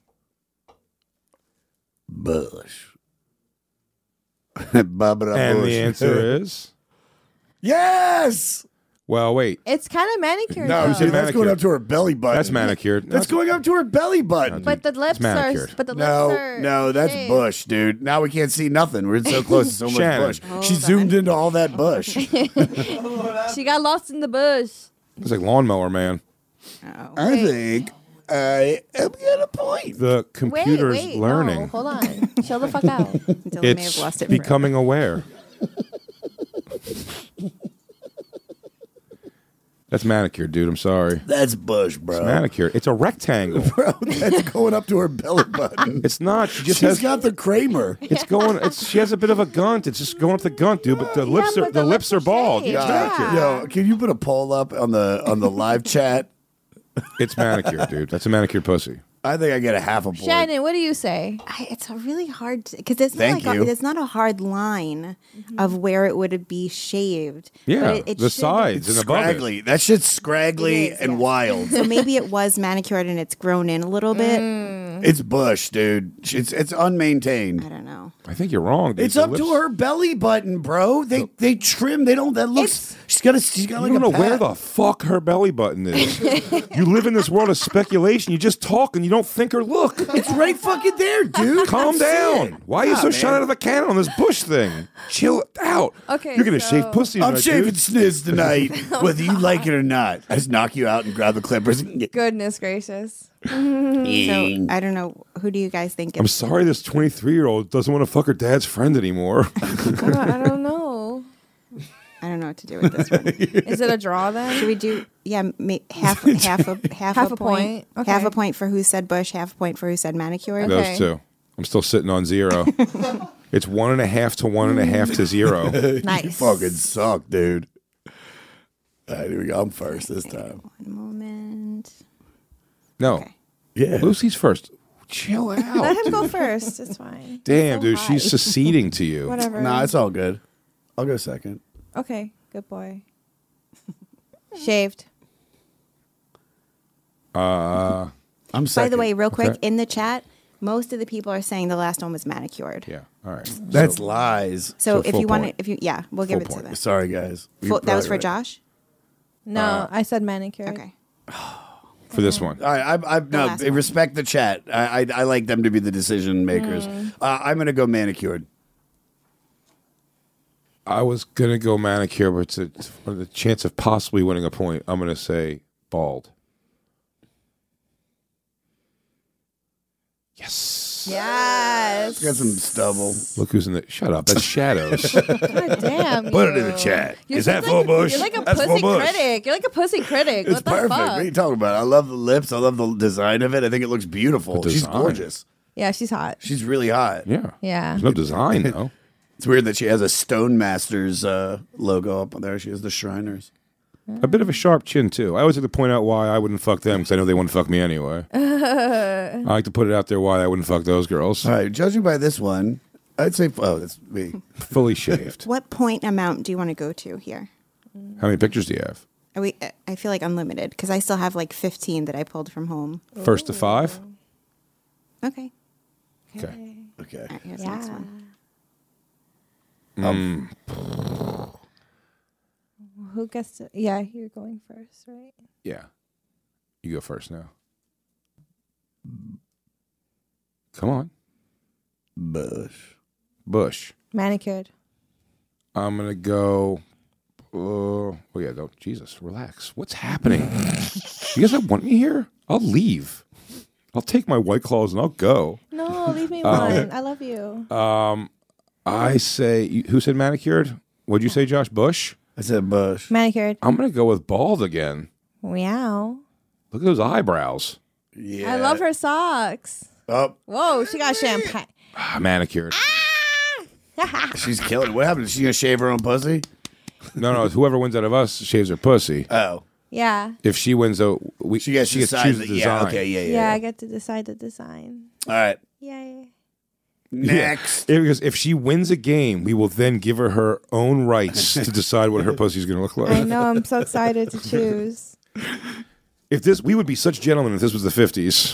Bush. Barbara And Bush. the answer is. Yes. Well, wait. It's kind of manicured. No, though. see, that's manicured. going up to her belly button. That's manicured. That's going up to her belly button. But the lips are. manicured. But the No, lips are. no, that's shaved. bush, dude. Now we can't see nothing. We're so close to so much Shannon. bush. Hold She on. zoomed into all that bush. She got lost in the bush. It's like lawnmower man. Oh, I wait. think I am at a point. The Wait, computer's wait, learning. No, hold on. Chill the fuck out. Dylan may have It's lost it forever. becoming aware. That's manicured, dude. I'm sorry. That's Bush, bro. It's manicured. It's a rectangle. Bro, that's going up to her belly button. It's not. She just She's has. got the Kramer. It's going. It's. She has a bit of a gunt. It's just going up the gunt, dude. But the lips are but the, the lips lips are are bald. shaved. It's Yeah. manicured. Yo, can you put a poll up on the on the live chat? It's manicured, dude. That's a manicured pussy. I think I get a half a point. Shannon, what do you say? I, it's a really hard because there's not Thank like you. a, there's not a hard line of where it would be shaved. Yeah, but it, it the should- sides and above it. Scraggly. That shit's scraggly It is, and yeah. wild. So maybe it was manicured and it's grown in a little bit. It's Bush, dude. It's it's unmaintained. I don't know. I think you're wrong, dude. It's The up to lips- her belly button, bro. They they trim. They don't. That looks. She's got a. She's got like You don't a know where pat. the fuck her belly button is. You live in this world of speculation. You just talk and you don't think or look. It's right fucking there, dude. Calm That's down. it. Why are you Nah, so man. shot out of a cannon on this Bush thing? Chill out. Okay, You're gonna so- shave pussy. I'm tonight, shaving dude. sniz tonight, whether you like it or not. I just knock you out and grab the clippers. Goodness gracious. So I don't know. Who do you guys think? I'm Is, sorry, this twenty-three year old doesn't want to fuck her dad's friend anymore. I don't, I don't know. I don't know what to do with this one. Is it a draw then? Should we do? Yeah, ma- half half a half, Half a a point. point. Half Okay. a point for who said Bush. Half a point for who said manicured. Okay. Those two. I'm still sitting on zero. It's one and a half to one and a half to zero. Nice. You fucking suck, dude. All right, here we go. I'm first this time. One moment. No, Okay. Yeah. Lucy's first. Chill out. Let him dude. go first. It's fine. Damn, So dude, high. she's seceding to you. Whatever. Nah, it's all good. I'll go second. Okay. Good boy. Shaved. Uh, I'm By second. the way, real quick, Okay. in the chat, most of the people are saying the last one was manicured. yeah. All right. that's lies. So, So if full you want point. to, if you, yeah, we'll give Full it to point. them. Sorry, guys. Full, You're that was for probably right. Josh. No, Uh, I said manicure. Okay. For this one. All right, I, I no last I one. respect the chat. I, I I like them to be the decision makers. Uh, I'm gonna go manicured. I was gonna go manicure, but it's a, for the chance of possibly winning a point, I'm gonna say bald. Yes. Yes. Got some stubble. Look who's in the. Shut up. That's shadows. God damn. Put it in you. the chat. You're Is that just full like, bush? You're like a That's full pussy bush. critic. You're like a pussy critic. It's what the perfect. fuck? What are you talking about? I love the lips. I love the design of it. I think it looks beautiful. The She's design. gorgeous. Yeah, she's hot. She's really hot. Yeah. Yeah. There's no design though. It's weird that she has a Stone Masters uh, logo up there. She has the Shriners. A bit of a sharp chin too. I always like to point out why I wouldn't fuck them because I know they wouldn't fuck me anyway. I like to put it out there why I wouldn't fuck those girls. All right, judging by this one, I'd say oh, that's me. Fully shaved. What point amount do you want to go to here? How many pictures do you have? Are we? I feel like unlimited because I still have like fifteen that I pulled from home. First to five. Okay. Okay. Okay. All right, here's the next one. Who gets to? Yeah, you're going first, right? Yeah. You go first now. Come on. Bush. Bush. Manicured. I'm gonna go. Uh, oh yeah, don't Jesus, relax. What's happening? You guys don't want me here? I'll leave. I'll take my white claws and I'll go. No, leave me Um, one. I love you. I say, you- who said manicured? What'd you say, Josh? Bush. I said Bush. Manicured. I'm gonna go with bald again. Meow. Look at those eyebrows. Yeah. I love her socks. Oh, Whoa, she got champagne. Ah, manicured. she's killing it. What happened? Is she gonna shave her own pussy? No, no. Whoever wins out of us shaves her pussy. Oh, Yeah. If she wins, though, we she gets she to gets to decide. choose that- the yeah. design. Okay. Yeah. Yeah, Yeah. I get to decide the design. All right. Yay. Next. Yeah, because if she wins a game, we will then give her her own rights to decide what her pussy is going to look I like. know. I'm so excited to choose. If this, we would be such gentlemen if this was the fifties.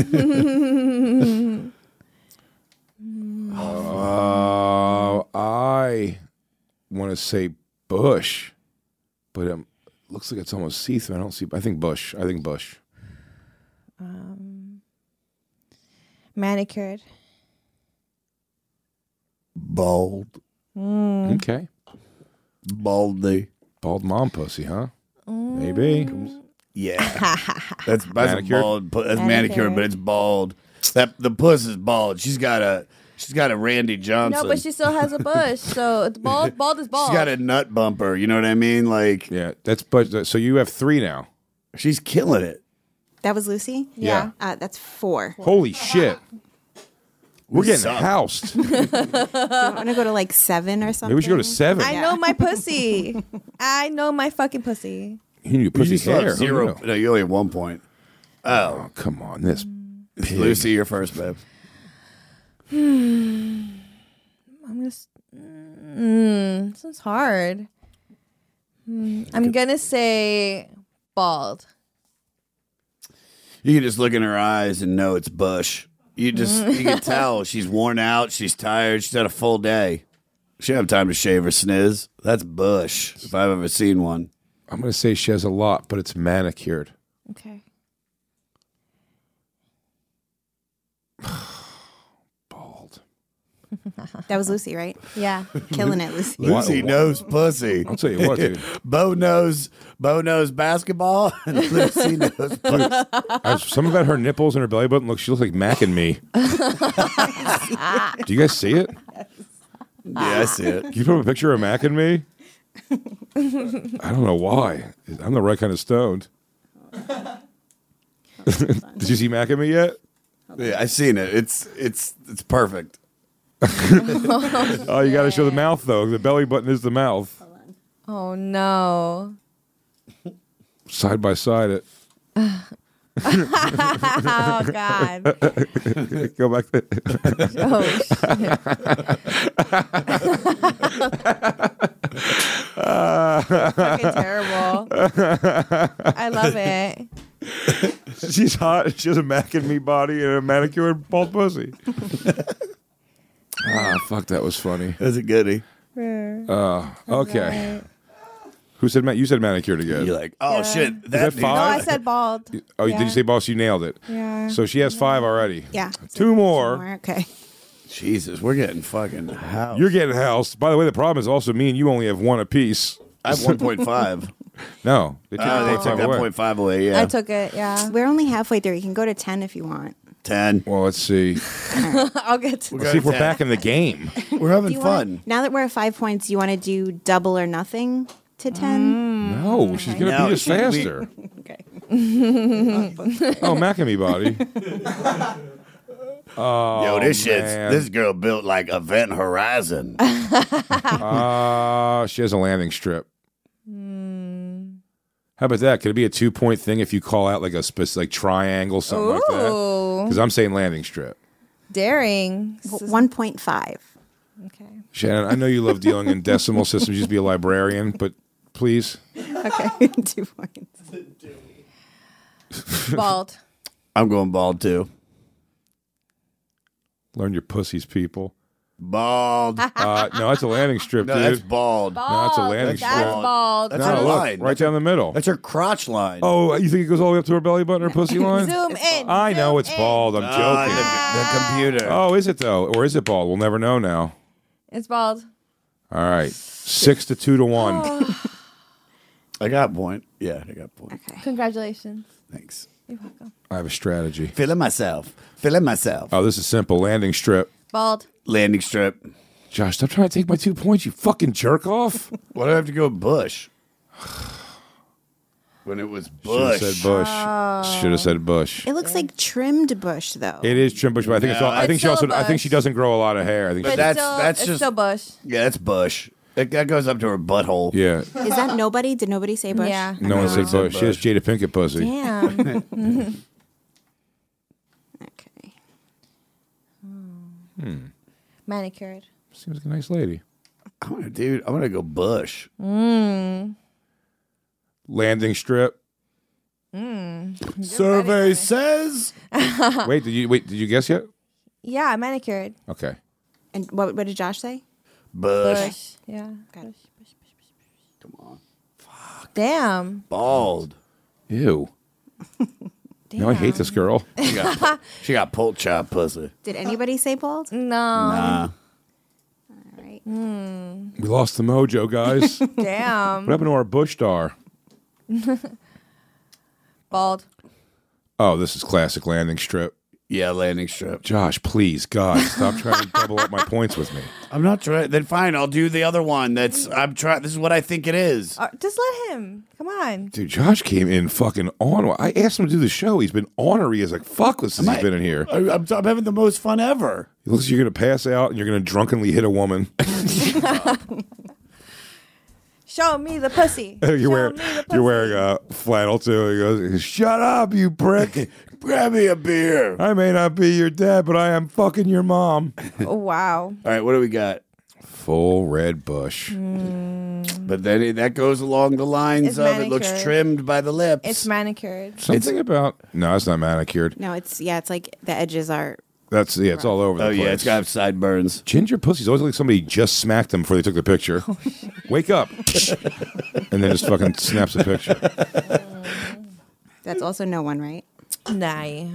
uh, I want to say Bush, but it looks like it's almost see-through. I don't see. I think Bush. I think Bush. Um, manicured. Bald. Okay. Baldy. Bald mom pussy, huh? Maybe. Yeah, that's that's Manicured? a bald. pu- That's Manicured. manicured, but it's bald. That the puss is bald. She's got a she's got a Randy Johnson. No, but she still has a bush. So it's bald. Bald is bald. She's got a nut bumper. You know what I mean? Like Yeah, that's but so you have three now. she's killing it. That was Lucy? Yeah. Uh, that's four. Holy shit. We're We getting suck. housed. Do you want to go to like seven or something? Maybe we should go to seven. I know my pussy. I know my fucking pussy. You need You pussy still have hair. Who zero. knew? No, you only have one point. Oh, come on. This It's pig. Lucy, you're first, babe. I'm gonna. s- Mm, this is hard. Hmm, I'm gonna say bald. You can just look in her eyes and know it's Bush. You just you can tell she's worn out, she's tired, she's had a full day. She don't have time to shave her sniz. That's Bush, if I've ever seen one. I'm going to say she has a lot, but it's manicured. Okay. Bald. That was Lucy, right? Yeah. Killing it, Lucy. Lucy knows pussy. I'll tell you what, dude. Bo knows Bo knows basketball, and Lucy knows pussy. I, something about her nipples and her belly button. Look, she looks like Mac and me. Do you guys see it? Yeah, I see it. Can you put up a picture of Mac and me? I don't know why. I'm the right kind of stoned. Did you see Mac and me yet? Yeah, I've seen it. It's it's it's perfect. Oh, you got to show the mouth though. The belly button is the mouth. Oh no. Side by side it. Oh God. Go back there. Oh shit. Fucking terrible. I love it. She's hot. She has a Mac and me body and a manicured bald pussy. Ah, fuck, that was funny. That's a goodie. Uh, okay. Who said Mac? You said manicured again. You're like, oh Yeah. shit, that that, dude- No, five? I said bald. Oh, Yeah. did you say boss? You nailed it. Yeah. So she has five already. Yeah. Two more. More, Okay. Jesus, we're getting fucking house. You're getting housed. By the way, the problem is also me and you only have one apiece. I have one point five. No, they took Oh, the they point took five that away. point five away. Yeah, I took it. Yeah. We're only halfway through. You can go to ten if you want. ten. Well, let's see. I'll get to Let's see if we're back in the game. We're having Do you fun. wanna- now that we're at five points, you want to do double or nothing to ten? No, she's gonna No, beat us she- we- faster. Okay. Oh, Mac and me body. Oh, Yo, this shit's man. this girl built like Event Horizon. Uh, she has a landing strip. How about that? Could it be a two point thing if you call out like a specific like triangle, something like that? Ooh. Because I'm saying landing strip. Daring. This is- one point five. Okay. Shannon, I know you love dealing in decimal systems. You used to be a librarian, but please. Okay. Two points. Bald. I'm going bald too. Learn your pussies, people. Bald. Uh, no, that's a landing strip, No, dude. that's bald. Bald. No, it's a landing That's strip. bald. That's No, her look, line. right down the middle. That's her crotch line. Oh, you think it goes all the way up to her belly button, her pussy line? Zoom in. I know Zoom it's in. bald. I'm Ah, joking. the, the computer. Oh, is it though, or is it bald? We'll never know now. It's bald. All right, six to two to one. I got a point. Yeah, I got a point. Okay. Congratulations. Thanks. You're welcome. I have a strategy. Feeling myself. Feeling myself. Oh, this is simple. Landing strip. Bald. Landing strip. Josh, stop trying to take my two points. You fucking jerk off. Why do I have to go Bush? When it was Should Bush. have said Bush. Should have said Bush. It looks like trimmed bush, though. It is trim bush, but I think it's all, I It's think she still also a I think she bush. doesn't grow a lot of hair. I think But she, that's- still, that's it's just- still bush. Yeah, that's Bush. That, that goes up to her butthole. yeah. Is that nobody? Did nobody say bush? Yeah. No one No said one said Bush. She has Bush. Jada Pinkett pussy. Damn. Okay. Manicured. Seems like a nice lady. I'm gonna, dude, I'm gonna go Bush. Landing strip. Survey says. Wait, did you wait? Did you guess yet? Yeah, manicured. Okay. And what, what did Josh say? Bush. Bush. Yeah. Got it. Come on. Damn. Bald. Ew. Damn. No, I hate this girl. She got, she got pork chop pussy. Did anybody say bald? No. Nah. All right. We lost the mojo, guys. what Damn. happened to our Bush star? Bald. Oh, this is classic landing strip. Yeah, landing strip. Josh, please, God, stop trying to double up my points with me. I'm not trying. Then fine, I'll do the other one. That's I'm trying. This is what I think it is. Uh, just let him. Come on. Dude, Josh came in fucking on. I asked him to do the show. He's been ornery as like fuck since he's I- been in here. I, I'm, I'm having the most fun ever. It looks like you're going to pass out and you're going to drunkenly hit a woman. Show me the pussy. you're Show wearing, me the you're pussy. wearing a flannel too. He goes, shut up, you prick. Grab me a beer. I may not be your dad, but I am fucking your mom. Oh, wow. All right, what do we got? Full red bush. But then it, that goes along the lines It's of it looks manicured. trimmed by the lips. It's manicured. Something about no, it's not manicured. No, it's yeah, it's like the edges are. That's yeah, it's all over the oh place. yeah, it's got sideburns. Ginger pussies always like somebody just smacked them before they took the picture. Wake up, and then just fucking snaps a picture. That's also no one, right? Nah.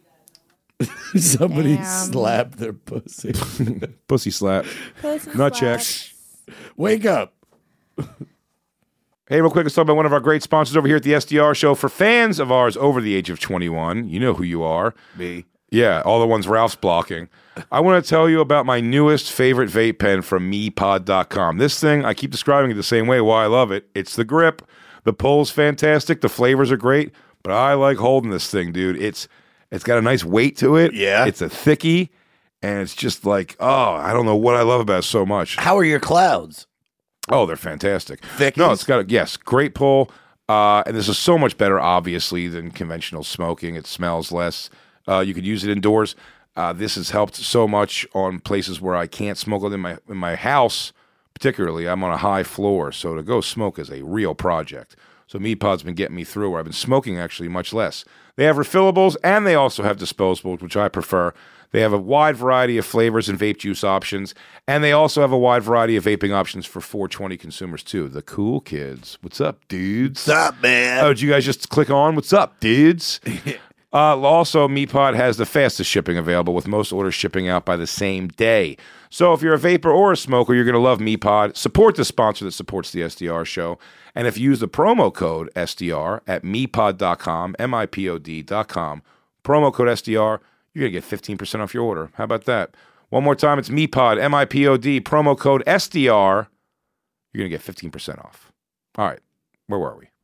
Somebody Damn. slapped their pussy. Pussy slap. Pussy Nut slap. check. Wake up. Hey, real quick, let's talk about one of our great sponsors over here at the S D R Show. For fans of ours over the age of twenty-one, you know who you are. Me. Yeah, all the ones Ralph's blocking. I want to tell you about my newest favorite vape pen from me pod dot com. This thing, I keep describing it the same way. Why I love it. It's the grip. The pull's fantastic. The flavors are great. But I like holding this thing, dude. It's It's got a nice weight to it. Yeah. It's a thickie. And it's just like, oh, I don't know what I love about it so much. How are your clouds? Oh, they're fantastic. Thickies? No, it's got a, yes, great pull. Uh, and this is so much better, obviously, than conventional smoking. It smells less. Uh, you could use it indoors. Uh, this has helped so much on places where I can't smoke it in my in my house. Particularly, I'm on a high floor, so to go smoke is a real project. So MePod's been getting me through where I've been smoking actually much less. They have refillables and they also have disposables, which I prefer. They have a wide variety of flavors and vape juice options, and they also have a wide variety of vaping options for four twenty consumers too. The cool kids. What's up, dudes? What's up, man? Oh, did you guys just click on? What's up, dudes? uh, also, MePod has the fastest shipping available, with most orders shipping out by the same day. So if you're a vapor or a smoker, you're going to love MePod. Support the sponsor that supports the S D R show. And if you use the promo code S D R at mepod dot com, M I P O D dot com, promo code S D R, you're going to get fifteen percent off your order. How about that? One more time, it's MePod, M I P O D, promo code S D R. You're going to get fifteen percent off. All right, where were we?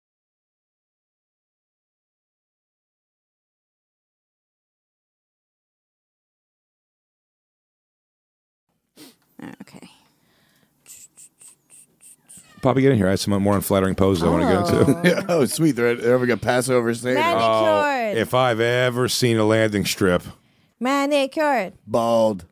Okay. Bobby, get in here. I have some more unflattering poses I want to get into. oh, sweet. They're, they're having a Passover Seder. Manicured. If I've ever seen a landing strip, Manicured. Bald.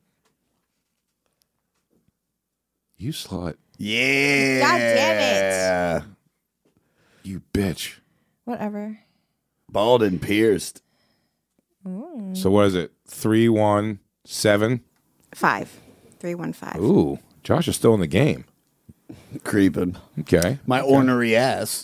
you slut, Yeah. God damn it. you bitch. Whatever. Bald and pierced. So what is it? Three, one, seven. Five. Three, one, five. Ooh, Josh is still in the game. Creeping. Okay, My ornery ass.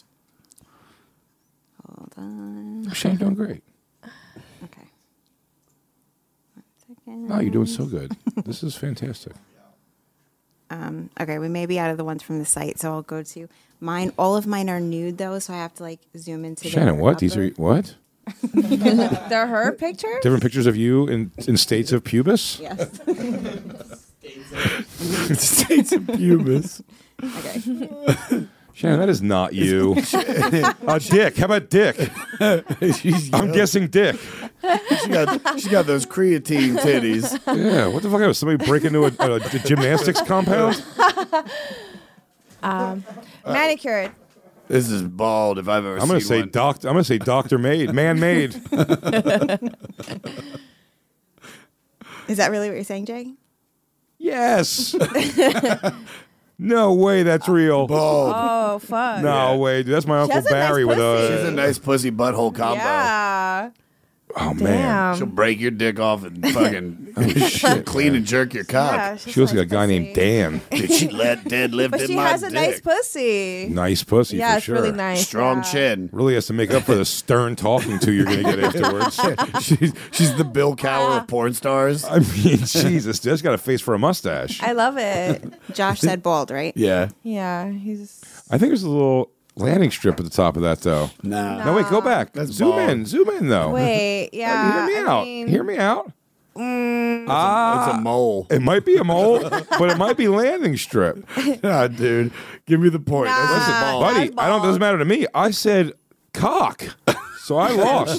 Hold on. Shane's doing great. Okay. One second. Oh, you're doing so good. This is fantastic. Um, okay, we may be out of the ones from the site, so I'll go to mine. All of mine are nude though, so I have to like zoom into. Shannon, their what? These upper- are what? They're her pictures? Different pictures of you in in states of pubis. Yes. States of pubis. Okay. Shannon, that is not you. uh, Dick. How about Dick? She's I'm young. guessing Dick. She got, she got those creatine titties. Yeah. What the fuck? Was somebody break into a, a, a gymnastics compound? Manicured. This is bald if I've ever I'm gonna seen say one. doctor. I'm gonna say doctor made, man made. Is that really what you're saying, Jay? Yes. No way. That's real. Bald. Oh, fuck. No way, dude. That's my Uncle has a nice Barry with pussy. She's a a. nice pussy butthole combo. Yeah. Oh man. She'll Damn. break your dick off and fucking shit, clean man. and jerk your cock. Yeah, She looks has like a guy pussy. named Dan. Dude, she let dead live But in she my has a dick. nice pussy. Nice pussy Yeah, for it's sure. really nice. Strong yeah. chin. Really has to make up for the stern talking to you're gonna get afterwards. she's, she's the Bill Cower of porn stars. I mean, Jesus, that's got a face for a mustache. I love it. Josh said bald, right? Yeah. Yeah, he's. I think there's a little. landing strip at the top of that, though. No. No, wait, go back. That's zoom bald. in. Zoom in, though. Wait, yeah. Hear me I out. mean, Hear me out. Mm, Ah, It's a mole. it might be a mole, but it might be landing strip. Nah, dude. Give me the point. Nah. That's Listen, a ball. Buddy, That's I don't. bald. Doesn't matter to me. I said cock, so I lost.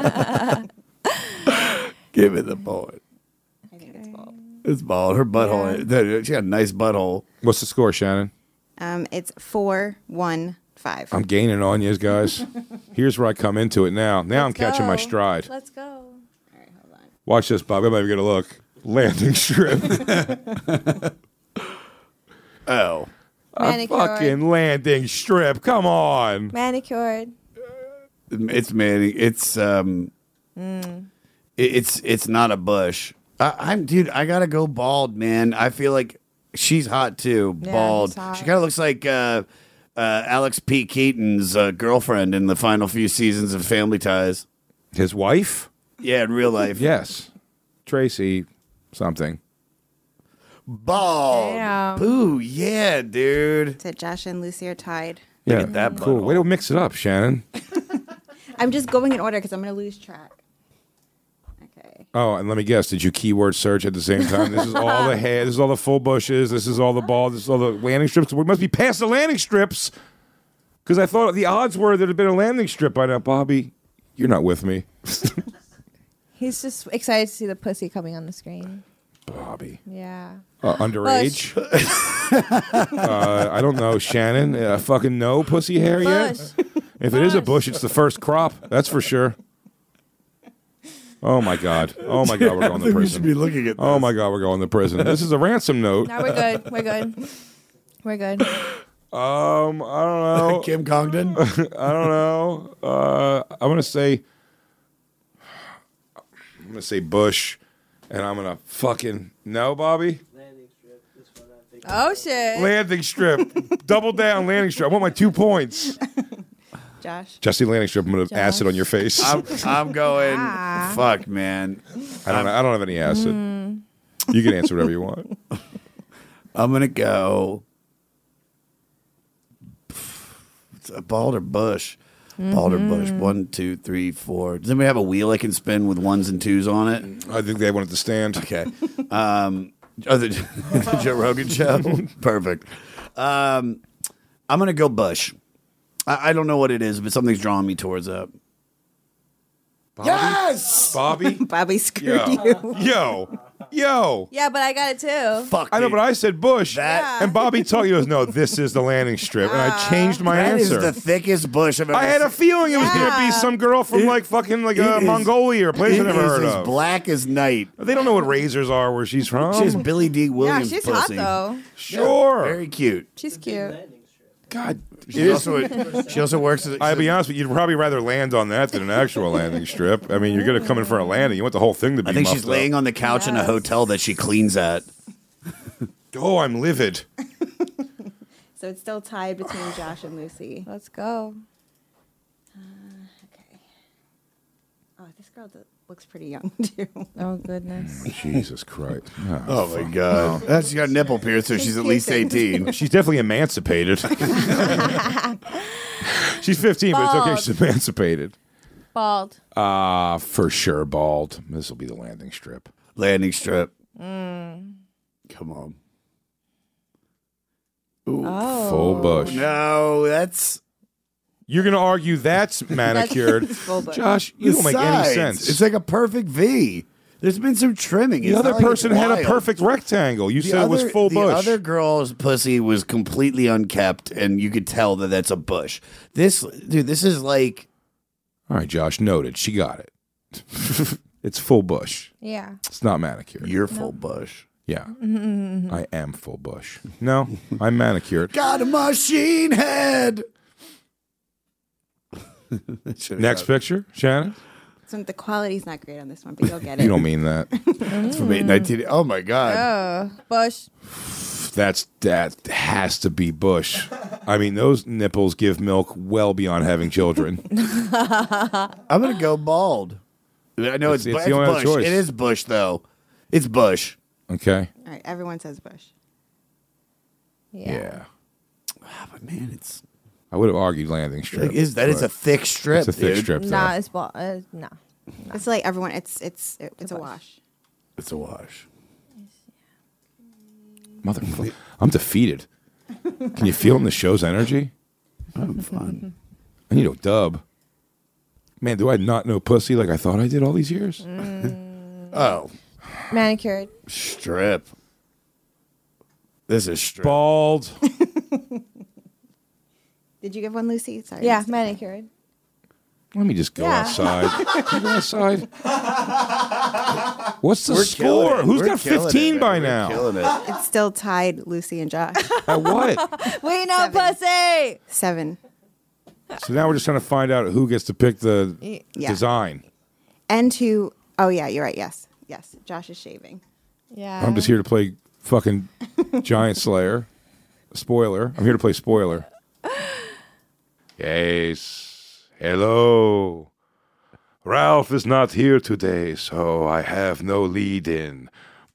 Give me the point. I think it's bald. It's bald. Her butthole. that- She got a nice butthole. What's the score, Shannon? Um, it's four, one, five. I'm gaining on you guys. Here's where I come into it now. Now I'm let's catching my go. stride. Let's go. Watch this, Bob. I'm not even gonna look. Landing strip. Oh. A Manicured. fucking landing strip. Come on. Manicured. It's Manny. It's um. it- It's it's not a bush. I, I'm dude. I gotta go bald, man. I feel like she's hot too. Yeah, Bald. he's hot. She kind of looks like uh, uh, Alex P. Keaton's uh, girlfriend in the final few seasons of Family Ties. His wife? Yeah, in real life. Yes. Tracy something. Bald. Damn. Boo. Yeah, dude. So Josh and Lucy are tied. Yeah. at that Cool. butthole. Way to mix it up, Shannon. I'm just going in order because I'm going to lose track. Okay. Oh, and let me guess. Did you keyword search at the same time? This is all the hair. This is all the full bushes. This is all the ball. This is all the landing strips. We must be past the landing strips. Because I thought the odds were there had been a landing strip by now. Bobby, you're not with me. He's just excited to see the pussy coming on the screen. Bobby. Yeah. Uh, underage? uh, I don't know. Shannon, uh, fucking no pussy hair yet? Bush. If it is a bush, it's the first crop. That's for sure. Oh, my God. Oh, my God, we're going I to think we should be prison. looking at this. Oh, my God, we're going to prison. This is a ransom note. No, we're good. We're good. We're good. Um, I don't know. Kim Congdon. I don't know. Uh, I'm gonna say. I'm gonna say Bush, and I'm gonna fucking no, Bobby. Oh shit. Landing strip, double down landing strip. I want my two points. Josh? Jesse landing strip. I'm gonna Josh. acid on your face. I'm, I'm going. Ah. Fuck, man. I don't. I don't have any acid. Mm. You can answer whatever you want. I'm gonna go. It's a bald or bush. Bald or bush. One, two, three, four. Does anybody have a wheel I can spin with ones and twos on it? I think they want it to stand. Okay. Um, oh, the, the Joe Rogan show. Perfect. Um, I'm gonna go bush. I, I don't know what it is, but something's drawing me towards that. Bobby? Yes. Bobby. Bobby screwed Yo. you. Yo. Yo. Yeah, but I got it too. Fuck. I know, dude. but I said Bush. That- And Bobby told you, no, this is the landing strip. And I changed my That is answer. the thickest bush I've ever I had a seen. feeling it was going to be Yeah. some girl from It- like fucking like it uh, is- Mongolia or a place I It never is heard as of. black as night. They don't know what razors are where she's from. She has Billy D. Yeah, Williams she's pussy. hot though. Sure. Very cute. She's cute. God. She also, she also works as I'll be honest with you, you'd probably rather land on that than an actual landing strip. I mean, you're going to come in for a landing. You want the whole thing to be I think muffed she's laying up. on the couch in a Yes. hotel that she cleans at. Oh, I'm livid. So it's still tied between Josh and Lucy. Let's go. Okay. Oh, this girl d- looks pretty young, too. Oh goodness. Jesus Christ. Oh, Oh my god, that's she got a nipple piercer. She's at least eighteen. She's definitely emancipated. She's fifteen, but it's okay. Bald. She's emancipated. Bald. Ah, for sure, bald. This will be the landing strip. Landing strip. Mm. Come on. Oh. Full bush. No, that's You're going to argue that's manicured. Full bush. Josh, you the don't make sides. any sense. It's like a perfect V. There's been some trimming. the It's other not like person it's had a wild. perfect rectangle. You The said it was other- full the bush. other girl's pussy was completely unkept, and you could tell that that's a bush. This, dude, this is like All right, Josh, noted. She got it. It's full bush. Yeah. It's not manicured. your full bush. Yeah. I am full bush. No, I'm manicured. Got a machine head. Next picture, Shannon. So the quality's not great on this one, but you'll get it. You don't mean that. It's from nineteen. Oh my god. Oh, Bush. That's that has to be bush. I mean, those nipples give milk well beyond having children. I'm gonna go bald. I know It's- it's, it's it's the only other bush. choice. It is bush though. It's bush. Okay. All right, everyone says Bush. Yeah. Yeah. Ah, but man, it's I would have argued landing strip. Like, is that is but a thick strip? It's a thick dude. strip. Though. Nah, it's ball. Uh, nah. It's like everyone. It's it's it's a wash. It's a wash. Motherfucker, I'm defeated. Can you feel in the show's energy? I'm fun. I need a dub. Man, do I not know pussy like I thought I did all these years? Mm. Oh, Manicured. strip. This is strip. Bald. Did you give one, Lucy? Sorry. Yeah, I missed it. manicured. Let me just go Yeah. outside. Can you go outside? What's the We're killing score? it. Who's We're got killing fifteen it, by man. We're now? Killing it. It's still tied, Lucy and Josh. At what? We know pussy. Seven. So now we're just trying to find out who gets to pick the Yeah. design. And two oh yeah, you're right. Yes, yes. Josh is shaving. Yeah. I'm just here to play fucking Giant Slayer. Spoiler. I'm here to play spoiler. Yes. Hello. Ralph is not here today, so I have no lead in.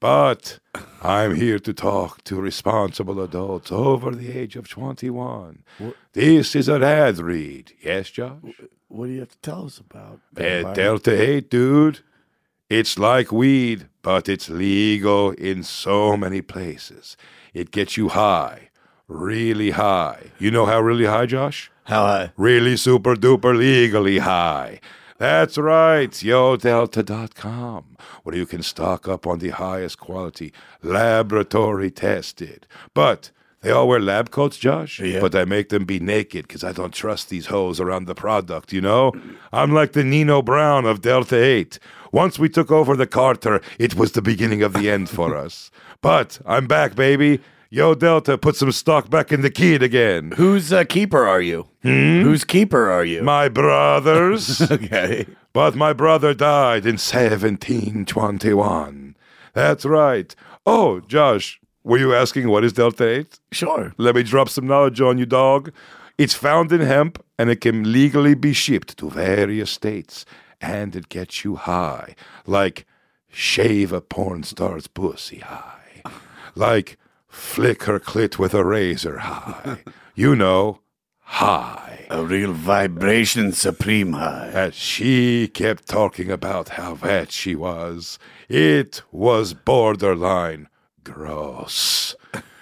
But I'm here to talk to responsible adults over the age of twenty-one. This is an ad read. Yes, Josh? What do you have to tell us about? Uh, Delta eight, dude. It's like weed, but it's legal in so many places. It gets you high, really high. You know how really high, Josh? How high? Really super duper legally high. That's right, yo delta dot com, where you can stock up on the highest quality, laboratory tested. But they all wear lab coats, Josh, Yeah. but I make them be naked because I don't trust these hoes around the product, you know? I'm like the Nino Brown of Delta eight. Once we took over the Carter, it was the beginning of the end for us. But I'm back, baby. Yo Delta, put some stock back in the kid again. Whose uh, keeper are you? Hmm? Whose keeper are you? My brothers. Okay. But my brother died in seventeen twenty-one. That's right. Oh, Josh, were you asking what is Delta eight? Sure. Let me drop some knowledge on you, dog. It's found in hemp, and it can legally be shipped to various states. And it gets you high. Like shave a porn star's pussy high. Like flick her clit with a razor high. You know, high. A real vibration supreme high. As she kept talking about how wet she was, it was borderline gross.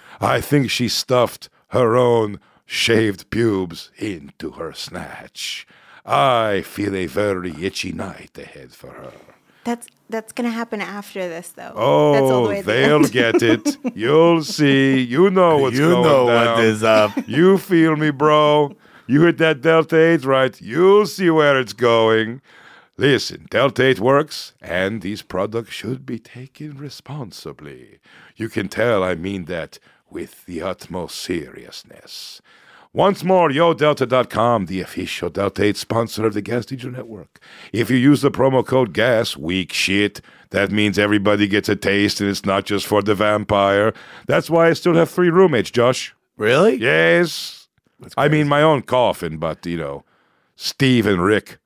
I think she stuffed her own shaved pubes into her snatch. I feel a very itchy night ahead for her. That's that's gonna happen after this though. That's all the Oh, way at the they'll end. get it. You'll see. You know what's You going know down. what is up. You feel me, bro. You hit that Delta eight right. You'll see where it's going. Listen, Delta eight works, and these products should be taken responsibly. You can tell I mean that with the utmost seriousness. Once more, yo delta dot com, the official Delta eight sponsor of the Gas Digital Network. If you use the promo code GAS, weak shit, that means everybody gets a taste and it's not just for the vampire. That's why I still have three roommates, Josh. Really? Yes. I mean, my own coffin, but, you know, Steve and Rick,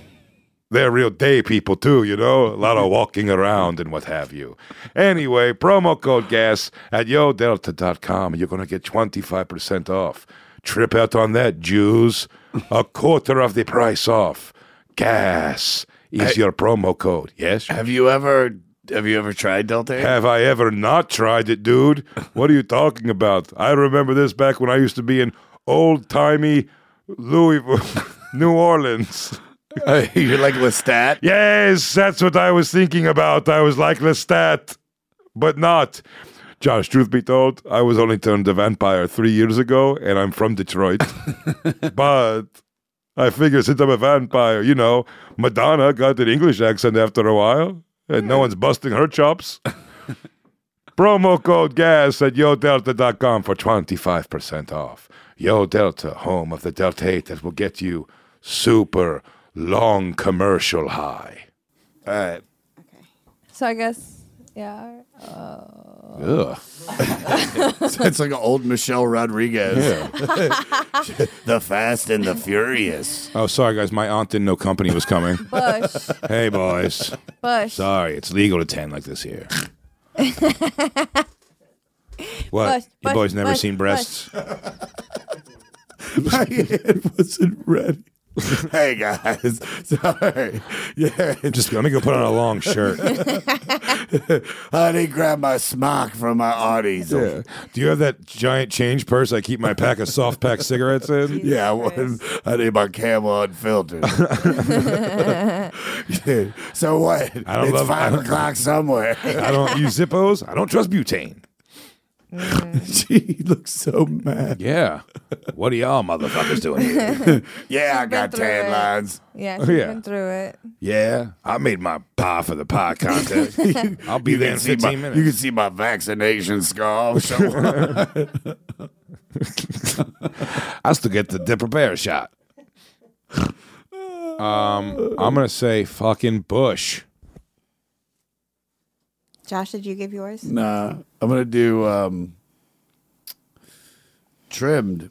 they're real day people too, you know? A lot of walking around and what have you. Anyway, promo code GAS at yo delta dot com. You're going to get twenty-five percent off. Trip out on that, Jews. A quarter of the price off. Gas is Hey. your promo code. Yes? Have you ever have you ever tried Delta eight? Have I ever not tried it, dude? What are you talking about? I remember this back when I used to be in old-timey Louisville, New Orleans. You're like Lestat? Yes, that's what I was thinking about. I was like Lestat, but not. Josh, truth be told, I was only turned a vampire three years ago, and I'm from Detroit. But I figure since I'm a vampire, you know, Madonna got an English accent after a while, and no one's busting her chops. Promo code GAS at yo delta dot com for twenty-five percent off. Yo Delta, home of the Delta eight that will get you super long commercial high. All right. So I guess, yeah. Ugh. It's like an old Michelle Rodriguez. Yeah. The Fast and the Furious. Oh, sorry, guys. My aunt didn't know company was coming. Bush. Hey, boys. Bush. Sorry, it's legal to tan like this here. What? Bush, you Bush, boys never Bush, seen breasts? My hand wasn't ready. Hey guys, sorry. Yeah, Just let me go put on a long shirt. I didn't grab my smock from my Audis. Yeah. Do you have that giant change purse I keep my pack of soft pack cigarettes in? Yeah, I, wouldn't- I need my Camel unfiltered. Yeah. So what? I don't it's love- five I don't- o'clock somewhere. I don't use Zippos. I don't trust butane. She looks so mad. Yeah. What are y'all motherfuckers doing here? Yeah, I been got through tan it. lines. Yeah, she's yeah. been through it. Yeah. I made my pie for the pie contest. I'll be You there can in see my, fifteen minutes. you can see my vaccination scarf. So, I still get the Dipper Bear shot. Um, I'm gonna say fucking Bush. Josh, did you give yours? nah, I'm gonna do um, trimmed.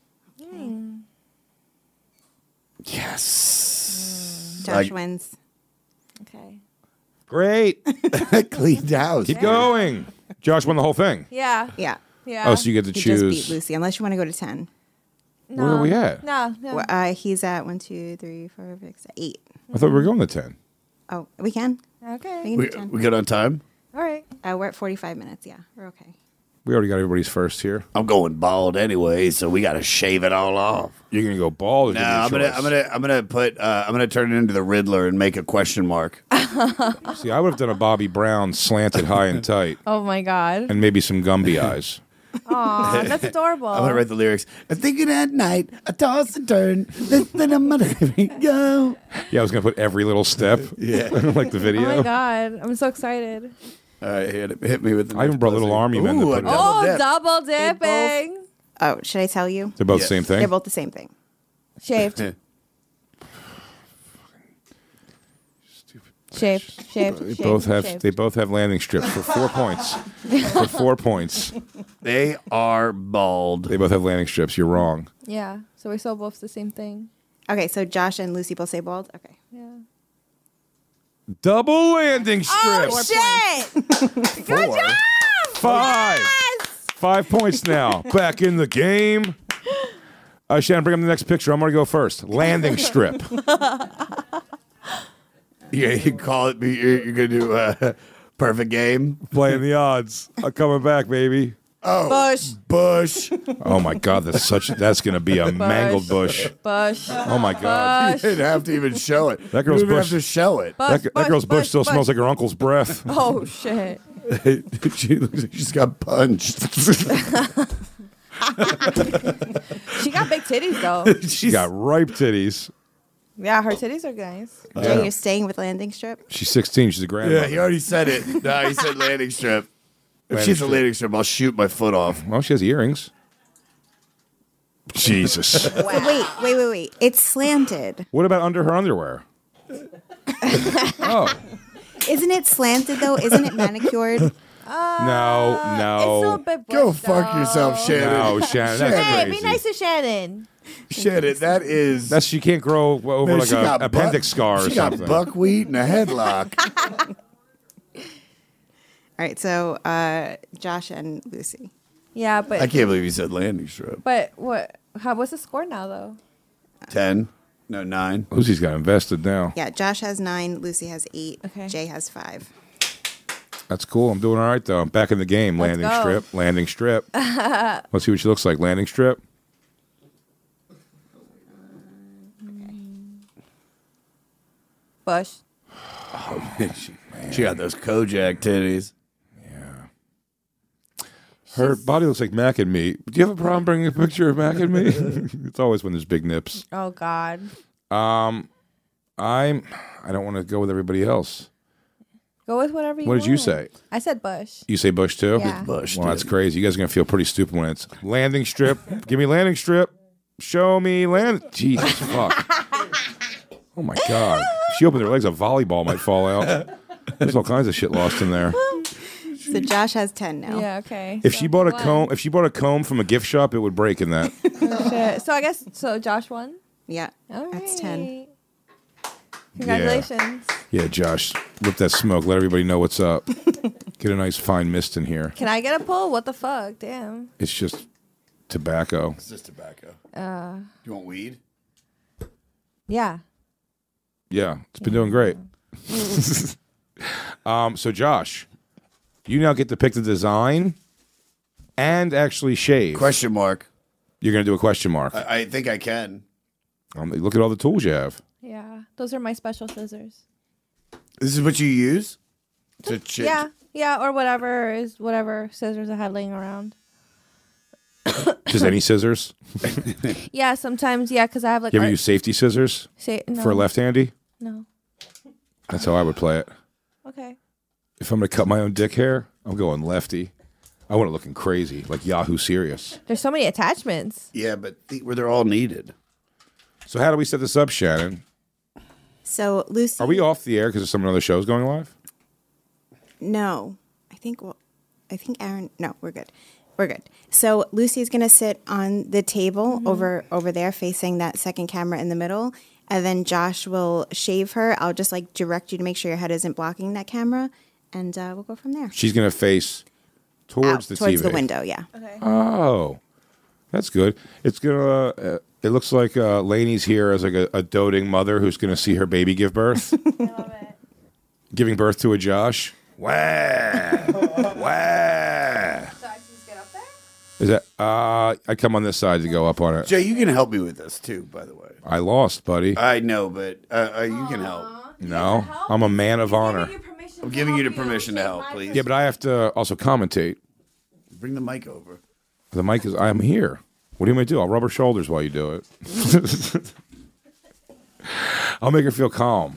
Yes. Josh Like- wins. Okay. Great. Cleaned house. Keep going. Josh won the whole thing. Yeah. Yeah. Yeah. Oh, so you get to He just choose. beat Lucy, unless you want to go to ten. no. Where are we at? No, no. Well, uh, he's at one, two, three, four, five, six, eight. I thought we were going to ten. Oh, we can. Okay. We can We, do ten. we good on time? All right. Uh, we're at forty-five minutes. Yeah, we're okay. We already got everybody's first here. I'm going bald anyway, so we got to shave it all off. You're gonna go bald. Or No, give me a I'm gonna, choice? I'm gonna, I'm gonna put, uh, I'm gonna turn it into the Riddler and make a question mark. See, I would have done a Bobby Brown slanted high and tight, Oh my God. and maybe some Gumby eyes. Aw, that's adorable. I'm gonna write the lyrics. I'm thinking at night, I toss and turn, then I'm gonna let me go. Yeah, I was gonna put every little step. Yeah. like the Oh video. my God. I'm so excited. All right, hit, hit me with the. I even next brought little pussy. army men to Ooh, put a it in. double Oh, dip. double They both- dipping. Oh, should I tell you? They're both Yes. the same thing. They're both the same thing. Shaved. Shaved. Shaved. They Shaved. both have. Shaved. They both have landing strips for four points. For four points, They are bald. they both have landing strips. You're wrong. Yeah. So we saw both the same thing. Okay, so Josh and Lucy both say bald. Okay. Yeah. Double landing Oh strips. shit! Good job. Five. Five points now. Back in the game. Uh, Shannon, bring up the next picture. I'm gonna go first. Landing strip. Yeah, you call it. You're, you're gonna do a perfect game. Playing the odds. I'm coming back, baby. Bush. Bush. Oh my God, that's such. That's gonna be a mangled bush. Bush. Oh my God. Bush. You didn't have to even show it. That girl's you didn't bush- have to show it. Bush. That, that girl's bush, still smells like her uncle's breath. Oh shit. She looks like she's got punched. She got big titties though. She got ripe titties. Yeah, her titties are nice. Jay, you're staying with landing strip? She's sixteen. She's a grandmother. Yeah, he already said it. No, he said landing strip. If Landing she's a strip. landing strip, I'll shoot my foot off. Well, she has earrings. Jesus. Wait, wait, wait, wait. It's slanted. What about under her underwear? Oh Isn't it slanted though? Isn't it manicured? no, It's still a no, bit Go bush, fuck though. yourself, Shannon. no, Shannon. That's Hey, crazy. be nice to Shannon. Shannon, that is. That's she can't grow over Man, like she a got appendix buck- scar or She something. got buckwheat and a headlock. All right, so uh, Josh and Lucy. Yeah, but I can't believe you said landing strip. but what? How? What's the score now though? Ten? No, nine. Lucy's got invested now. Yeah, Josh has nine, Lucy has eight, Okay. Jay has five. That's cool. I'm doing all right though. I'm back in the game. Let's landing go. strip. Landing strip. Let's see what she looks like. Landing strip. Bush. she, she got those Kojak titties. Her body looks like Mac and Me. Do you have a problem bringing a picture of Mac and Me? It's always when there's big nips. Oh God. Um, I'm. I don't want to go with everybody else. Go with whatever you What did you want. say? I said Bush. You say Bush too? Yeah. Bush. Well, that's dude. crazy. You guys are gonna feel pretty stupid when it's landing strip. Give me landing strip. Show me land. Jesus fuck. Oh my God. If she opened her legs, a volleyball might fall out. There's all kinds of shit lost in there. So Josh has ten now. Yeah. Okay. If So she bought a one. comb, if she bought a comb from a gift shop, it would break in that. Oh, shit. So I guess so. Josh won. Yeah, All that's ten. right. Congratulations. Yeah, Josh, whip that smoke. Let everybody know what's up. Get a nice fine mist in here. Can I get a pull? What the fuck? Damn. It's just tobacco. It's just tobacco. Uh, You want weed? yeah. Yeah, it's been doing great. um, so Josh, you now get to pick the design and actually shave. Question mark. You're gonna do a question mark. I, I think I can. Um, look at all the tools you have. Yeah. Those are my special scissors. This is what you use to chip. Yeah. Yeah, or whatever is whatever scissors I had laying around. Just any scissors. Yeah, sometimes, yeah, because I have like. You ever art- use safety scissors say, no, for a left-handy? No. That's how I would play it. Okay. If I'm gonna cut my own dick hair, I'm going lefty. I want it looking crazy, like Yahoo Serious. There's so many attachments. Yeah, but the, where they're all needed. So how do we set this up, Shannon? So Lucy. Are we off the air because of some other shows going live? No, I think. Well, I think Aaron. No, we're good. We're good. So Lucy's gonna sit on the table over over there, facing that second camera in the middle, and then Josh will shave her. I'll just like direct you to make sure your head isn't blocking that camera, and uh, we'll go from there. She's gonna face towards Out, the towards T V. the window. Yeah. Okay. Oh, that's good. It's gonna. Uh, it looks like uh, Lainey's here as like a, a doting mother who's gonna see her baby give birth. I love it. Giving birth to a Josh. Wah, wah. So I just get up there? Is that? Uh, I come on this side to go up on it. Jay, you can help me with this too, by the way. I lost, buddy. I know, but uh, uh, you can help. No, I'm a man of honor. I'm giving you the permission to help, please. Yeah, but I have to also commentate. Bring the mic over. The mic is. I'm here. What do you want me to do? I'll rub her shoulders while you do it. I'll make her feel calm.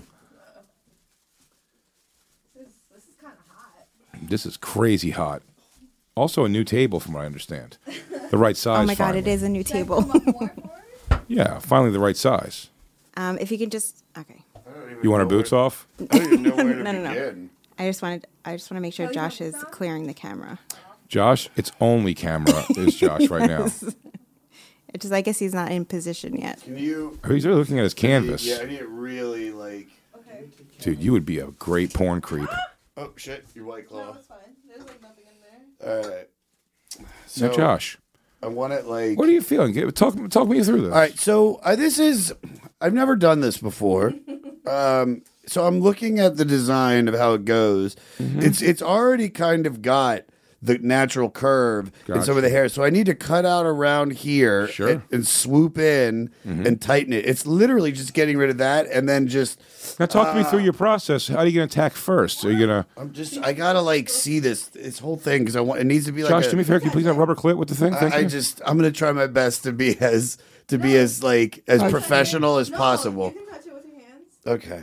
This is crazy hot. Also a new table, from what I understand. The right size. Oh my God, finally. it is a new table. Yeah, finally the right size. um, if you can just okay. You want her boots off? I don't even know where to No, no, no. begin. I just wanted. I just want to make sure Josh is clearing the camera. Josh, it's only camera is Josh right now. It's just I guess he's not in position yet. Can you? He's really looking at his canvas. Yeah, I need it really like. Dude, you would be a great porn creep. Oh shit! Your white claw. fine. There's like nothing in there. All right. So, So Josh, I want it like. what are you feeling? Get, talk, talk me through this. All right, so uh, this is I've never done this before. um, so I'm looking at the design of how it goes. Mm-hmm. It's it's already kind of got the natural curve and some of the hair. So I need to cut out around here Sure. and, and swoop in and tighten it. It's literally just getting rid of that and then just Now talk to me through your process. How are you going to attack first? Are you going to... I'm just I gotta like see this this whole thing because I want it needs to be like Josh, a, do me a favor. Can you please not rubber clit with the thing? Thank I, I you. just I'm gonna try my best to be as to be as like as professional as possible. You can touch it with your hands. Okay.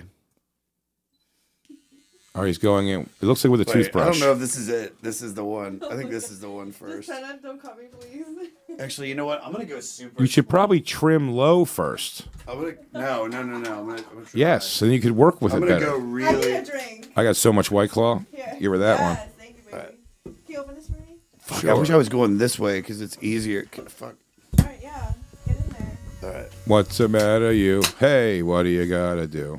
All right, he's going in. It looks like with a Wait, toothbrush. I don't know if this is it. This is the one. I think this is the one first. not, don't cut me, please. Actually, you know what? I'm gonna go super. You should probably trim low first. I'm gonna no no no no. I'm gonna, I'm gonna try. Yes, and you could work with I'm it gonna better. go really. drink. I got so much White Claw. Give her that one. Thank you, baby. Can you open this for me? Fuck, I wish I was going this way because it's easier. Fuck. All right, yeah. Get in there. All right. What's the matter, you? Hey, what do you gotta do?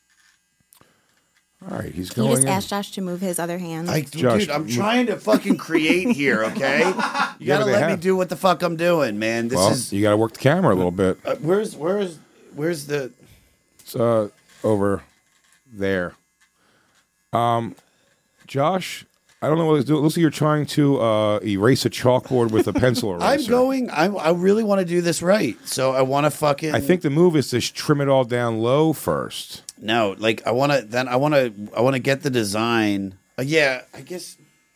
All right, he's Can you going just in. ask Josh to move his other hand? I, Josh, dude, I'm move- trying to fucking create here. Okay. You Yeah, gotta but they let me have- do what the fuck I'm doing, man. This Well, is. you gotta work the camera a little bit. Uh, where's where's where's the? It's uh, over there. Um, Josh, I don't know what to do. It looks like you're trying to uh, erase a chalkboard with a pencil eraser. I'm going. I I really want to do this right. So I want to fucking. I think the move is to sh- trim it all down low first. No, like I want to. Then I want to. I want to get the design. Uh, yeah, I guess.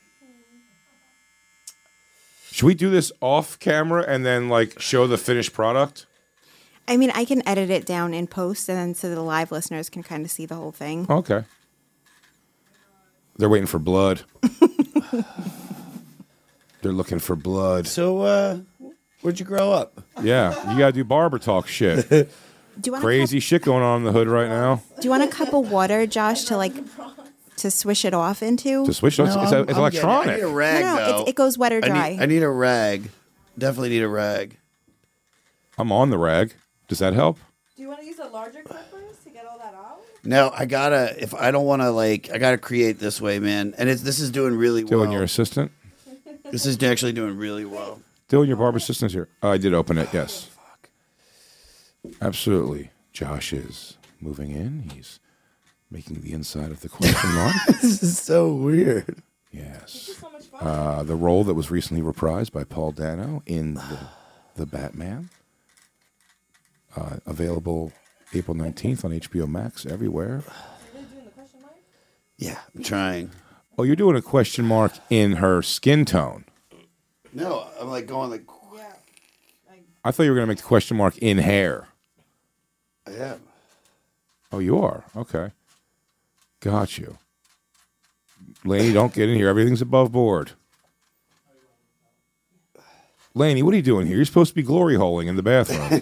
Should we do this off camera and then like show the finished product? I mean, I can edit it down in post, and then so the live listeners can kind of see the whole thing. Okay. They're waiting for blood. They're looking for blood. So, uh, where'd you grow up? Yeah, you gotta do barber talk shit. Do you want Crazy shit going on in the hood right now. A cup, do you want a cup of water, Josh, to like to swish it off into? To switch, it's, it's, I'm- it's I'm electronic. getting- I need a rag, no, no, though. it's, it goes wet or I dry. need, I need a rag. Definitely need a rag. I'm on the rag. Does that help? Do you want to use a larger clippers to get all that out? No, I gotta. If I don't want to, like, I gotta create this way, man. And it's this is doing really well. Doing your assistant? This is actually doing really well. Dylan, your barber assistant's here. Oh, I did open it, yes. Absolutely. Josh is moving in. He's making the inside of the question mark. This is so weird. Yes. Uh, the role that was recently reprised by Paul Dano in the, the Batman. Uh, available April nineteenth on H B O Max everywhere. Yeah, I'm trying. Oh, you're doing a question mark in her skin tone. No, I'm like going like. I thought you were going to make the question mark in hair. I am. Oh, you are? Okay. Got you. Laney, don't get in here. Everything's above board. Laney, what are you doing here? You're supposed to be glory holing in the bathroom.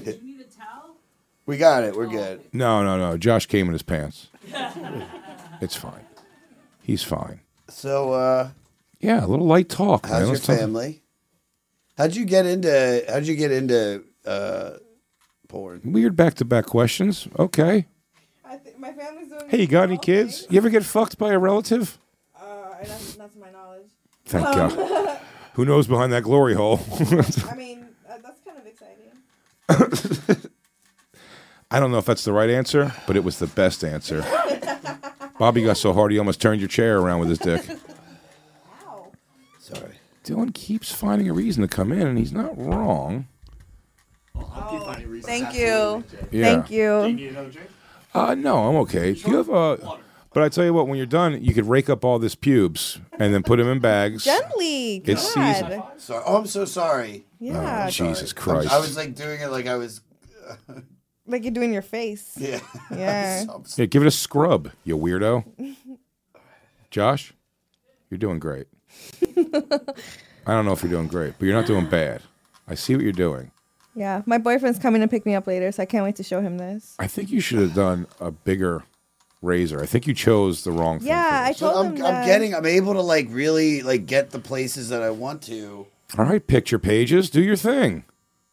We got it. We're good. No, no, no. Josh came in his pants. It's fine. He's fine. So, uh, yeah, a little light talk. how's man. your Let's talk- family? How'd you get into? How'd you get into uh, porn? Weird back-to-back questions. Okay. I think my family's doing. Hey, you got any kids? You ever get fucked by a relative? Uh, not, not to my knowledge. Thank God. Who knows behind that glory hole? I mean, uh, that's kind of exciting. I don't know if that's the right answer, but it was the best answer. Bobby got so hard he almost turned your chair around with his dick. Ow. Sorry. Dylan keeps finding a reason to come in, and he's not wrong. Thank you. Yeah. Thank you. Uh, no, I'm okay. Do you have a? But I tell you what, when you're done, you could rake up all this pubes and then put them in bags. Gently. It's God. season. Sorry. Oh, I'm so sorry. Yeah. Oh, Jesus I'm- Christ! I was like doing it like I was. Like you're doing your face. Yeah. Yeah. I'm Yeah, give it a scrub, you weirdo. Josh, you're doing great. I don't know if you're doing great, but you're not doing bad. I see what you're doing. Yeah. My boyfriend's coming to pick me up later, so I can't wait to show him this. I think you should have done a bigger razor. I think you chose the wrong thing. Yeah, for I this. told I'm, him I'm that. getting. I'm able to like really like get the places that I want to. All right, picture pages, do your thing.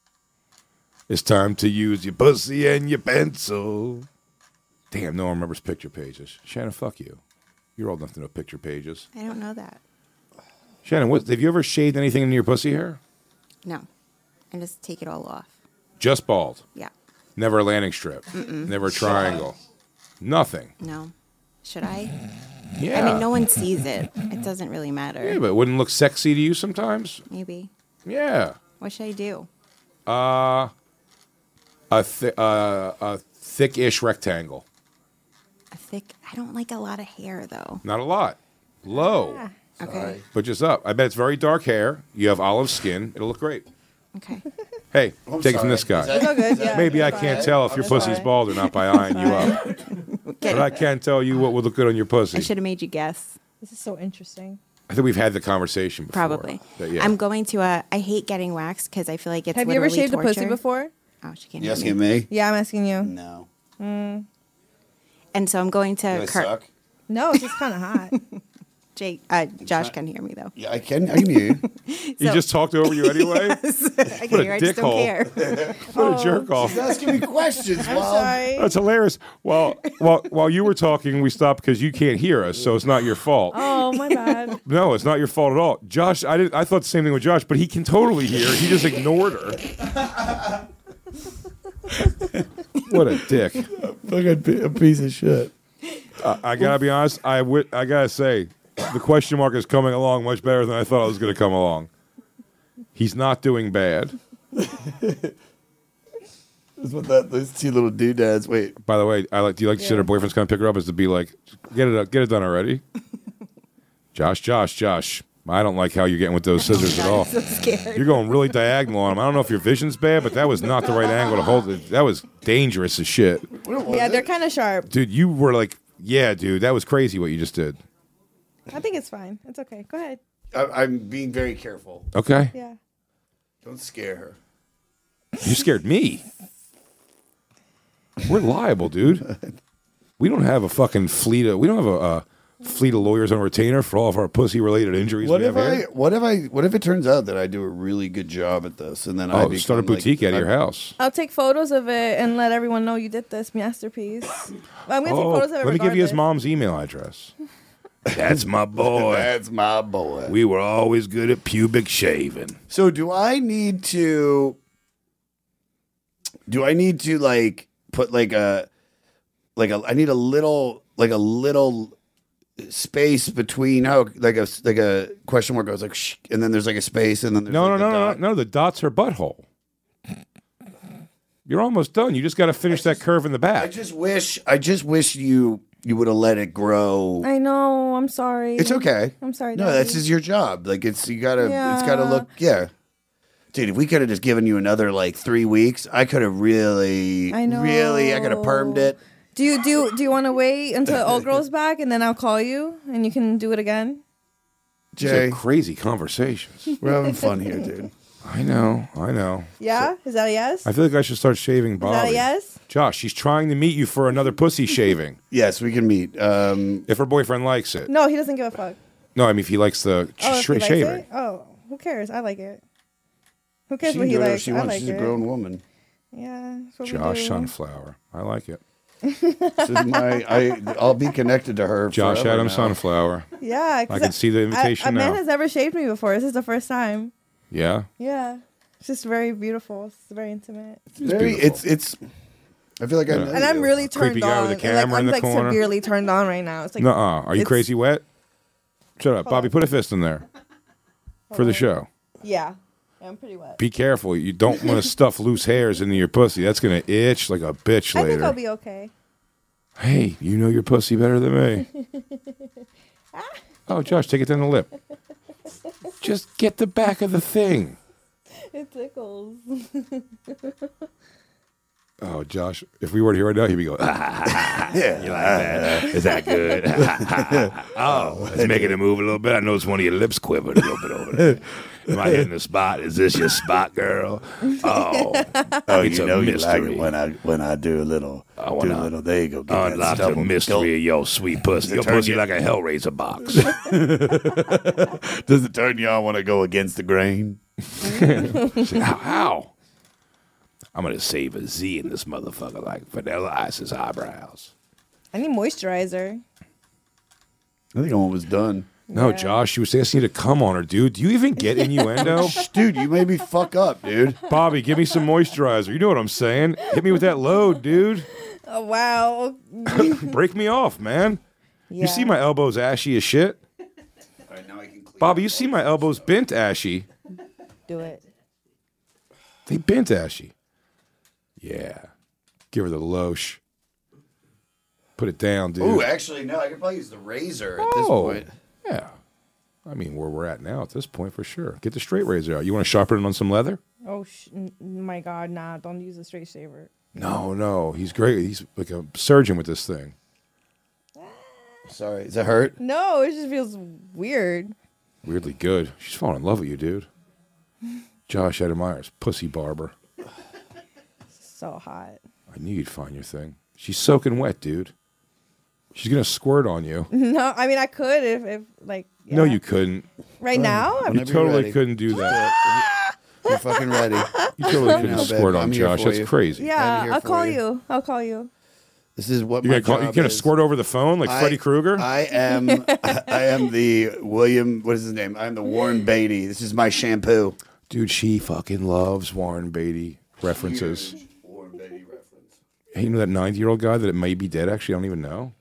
It's time to use your pussy and your pencil. Damn, no one remembers picture pages. Shannon, fuck you. You're old enough to know picture pages. I don't know that. Shannon, what, have you ever shaved anything in your pussy hair? No. I just take it all off. Just bald. Yeah. Never a landing strip. Never a triangle. Nothing. No. Should I? Yeah. I mean, no one sees it. It doesn't really matter. Yeah, but it wouldn't look sexy to you sometimes? Maybe. Yeah. What should I do? Uh, a, thi- uh, a thick-ish rectangle. A thick. I don't like a lot of hair though. Not a lot. Low. Okay. But just up. I bet it's very dark hair. You have olive skin. It'll look great. Okay. Hey, I'm take it from sorry. this guy. Is that- It's all good. is that- Yeah. Maybe I it's can't fine. tell if your It's pussy's fine. bald or not by eyeing you up. Okay. But I can't tell you what would look good on your I pussy. should have made you guess. This is so interesting. I think we've had the conversation before. Probably. That, yeah. I'm going to. Uh, I hate getting waxed because I feel like it's. Have you ever literally shaved a pussy torture. before? Oh, she can't. You hear asking me. me? Yeah, I'm asking you. No. And so I'm going Do to. I Kurt- suck? No, it's just kind of hot. Jake, uh, Josh try- can hear me though. Yeah, I can. I can hear you. he so- just talked over you anyway? I What can a hear. I just don't dickhole. care. What a jerk off. He's asking me questions, I'm Mom. sorry. That's hilarious. While, while, while you were talking, we stopped because you can't hear us, so it's not your fault. Oh, my bad. No, it's not your fault at all. Josh, I did, I thought the same thing with Josh, but he can totally hear. He just ignored her. What a dick. Fucking a piece of shit. Uh, I gotta be honest. I wi- I gotta say, the question mark is coming along much better than I thought it was gonna come along. He's not doing bad. That's what that those two little doodads. Wait, By the way, I like. Do you like to say her boyfriend's gonna pick her up? Is to be like, get it, get it done already. Josh, Josh, Josh. I don't like how you're getting with those scissors at all. I'm so scared. You're going really diagonal on him. I don't know if your vision's bad, but that was not the right angle to hold it. That was dangerous as shit. Yeah, they're kind of sharp. Dude, you were like, yeah, dude, that was crazy what you just did. I think it's fine. It's okay. Go ahead. I, I'm being very careful. Okay. Yeah. Don't scare her. You scared me. We're liable, dude. We don't have a fucking fleet of, we don't have a, a fleet of lawyers on retainer for all of our pussy-related injuries What we if have I? here. What if I? What if it turns out that I do a really good job at this, and then I Oh, become, start a boutique like, out of your I- house. I'll take photos of it and let everyone know you did this masterpiece. Well, I'm going to Oh, take photos of it let me give you his regardless. mom's email address. That's my boy. That's my boy. We were always good at pubic shaving. So do I need to? Do I need to like put like a like a? I need a little like a little space between how like a like a question mark goes like shh, and then there's like a space and then there's No, like no, the no, no, dot. no. The dots are butthole. You're almost done. You just got to finish that curve in the I back. just wish I just wish you you would have let it grow. I know. I'm sorry. It's okay. I'm sorry. No, Daddy. that's just your job. Like it's you gotta it's gotta Yeah. look yeah. Dude, if we could have just given you another like three weeks, I could have really I know. really I could have permed it. Do you do you, do you want to wait until all girls back and then I'll call you and you can do it again? These Jay, are crazy conversations. we're having fun here, dude. I know. I know. Yeah. Is that a yes? I feel like I should start shaving Is that Bobby. a yes? Josh, she's trying to meet you for another pussy shaving. Yes, we can meet. Um, If her boyfriend likes it. No, he doesn't give a fuck. No, I mean if he likes the Oh, if sh- he likes shaving. it? Oh, who cares? I like it. Who she cares can what do he whatever likes? she I wants. like She's it. a grown woman. Yeah. That's what we Josh do. Sunflower. I like it. This is my. I I'll be connected to her. Josh forever Adam now. Sunflower. Yeah. 'cause I can see the invitation a, a man now. has never shaved me before. This is the first time. Yeah. Yeah. It's just very beautiful. It's very intimate. Very. beautiful. It's it's. I feel like I know And I'm you. really turned Creepy guy on. with a And, like, camera in I'm the like corner. severely turned on right now. It's like Nuh-uh. Are you it's- crazy wet? Shut up. Bobby, put a fist in there. For the show. Yeah. Yeah, I'm pretty wet. Be careful. You don't want to stuff loose hairs into your pussy. That's going to itch like a bitch I think later. I'll be okay. Hey, you know your pussy better than me. Oh, Josh, take it down the lip. Just get the back of the thing. It tickles. Oh, Josh, if we were here right now, he'd be going, ah, Yeah. you like that? Is that good? Oh, it's making it move a little bit. I noticed one of your lips quivered a little bit over there. Am I hitting the spot? Is this your spot, girl? Oh, Oh, it's you a know you like mystery. it when I when I do a little I do wanna a little. There you go. Get that Unlock the stubble. mystery Go- of your sweet pussy. Your turn pussy you- like a Hellraiser box. Does it turn you on when I go against the grain? How? How? I'm going to save a Z in this motherfucker like Vanilla Ice's eyebrows. I need moisturizer. I think one was done. No, Yeah. Josh, she was asking you to come on her, dude. Do you even get innuendo? Dude, you made me fuck up, dude. Bobby, give me some moisturizer. You know what I'm saying? Hit me with that load, dude. Oh, wow. Break me off, man. You see my elbows ashy as shit? Bobby, you see my elbows bent ashy. Do it. They bent ashy. Yeah. Give her the losh. Put it down, dude. Ooh, actually, no. I could probably use the razor at this Oh, point. yeah. I mean, where we're at now at this point, for sure. Get the straight razor out. You want to sharpen it on some leather? Oh, sh- n- my God, nah. Don't use a straight shaver. No, no. He's great. He's like a surgeon with this thing. Sorry, does that hurt? No, it just feels weird. Weirdly good. She's falling in love with you, dude. Josh Adameyer's pussy barber. So hot. I knew you'd find your thing. She's soaking wet, dude. She's gonna squirt on you. No, I mean, I could if, if like. Yeah. No, you couldn't. Right now? You Whenever you're totally ready. couldn't do that. You're fucking ready. You totally couldn't No, babe, squirt on I'm here Josh. for That's you. crazy. I'm Yeah, here I'll for call you. you. I'll call you. This is what You're my gonna, call, job you're gonna is. squirt over the phone like I- Freddy Krueger? I am. I am the William. What is his name? I'm the Warren Beatty. This is my shampoo. Dude, she fucking loves Warren Beatty references. Huge Warren Beatty reference. Hey, you know that ninety-year-old guy that it may be dead? Actually, I don't even know.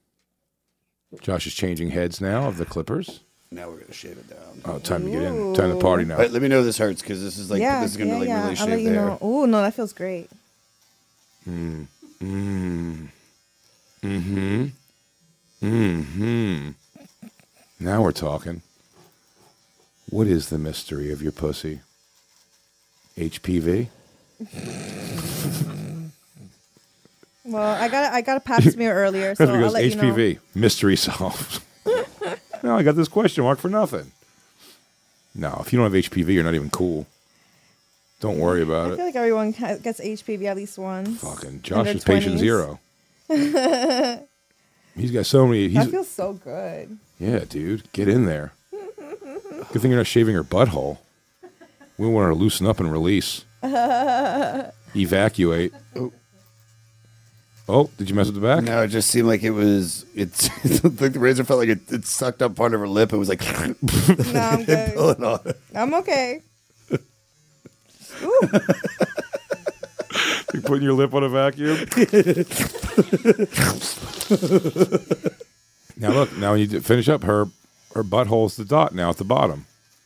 Josh is changing heads now of the Clippers. Now we're gonna shave it down. Oh, time to get in. Time to party now. All right, let me know if this hurts because this is like yeah, this is gonna yeah, like yeah. really I'll shave let you there. know. Oh no, that feels great. Mm. Mm. Mm-hmm. Mm-hmm. Now we're talking. What is the mystery of your pussy? H P V? Well, I got I got a pap smear earlier, so That's I'll because let H P V. you know. Mystery solved. No, I got this question mark for nothing. No, if you don't have H P V, you're not even cool. Don't worry about I it. feel like everyone ha- gets H P V at least once. Fucking in their Josh is patient twenties. zero. He's got so many. He's, That feels so good. yeah, dude, get in there. Good thing you're not shaving her butthole. We want her to loosen up and release. Evacuate. Oh, did you mess with the back? No, it just seemed like it was. It's it looked like the razor felt like it, it sucked up part of her lip. It was like. No, I'm good. Pulling on it. I'm okay. Ooh. You putting your lip on a vacuum? Now look, now when you d- finish up, her her butthole's the dot now at the bottom.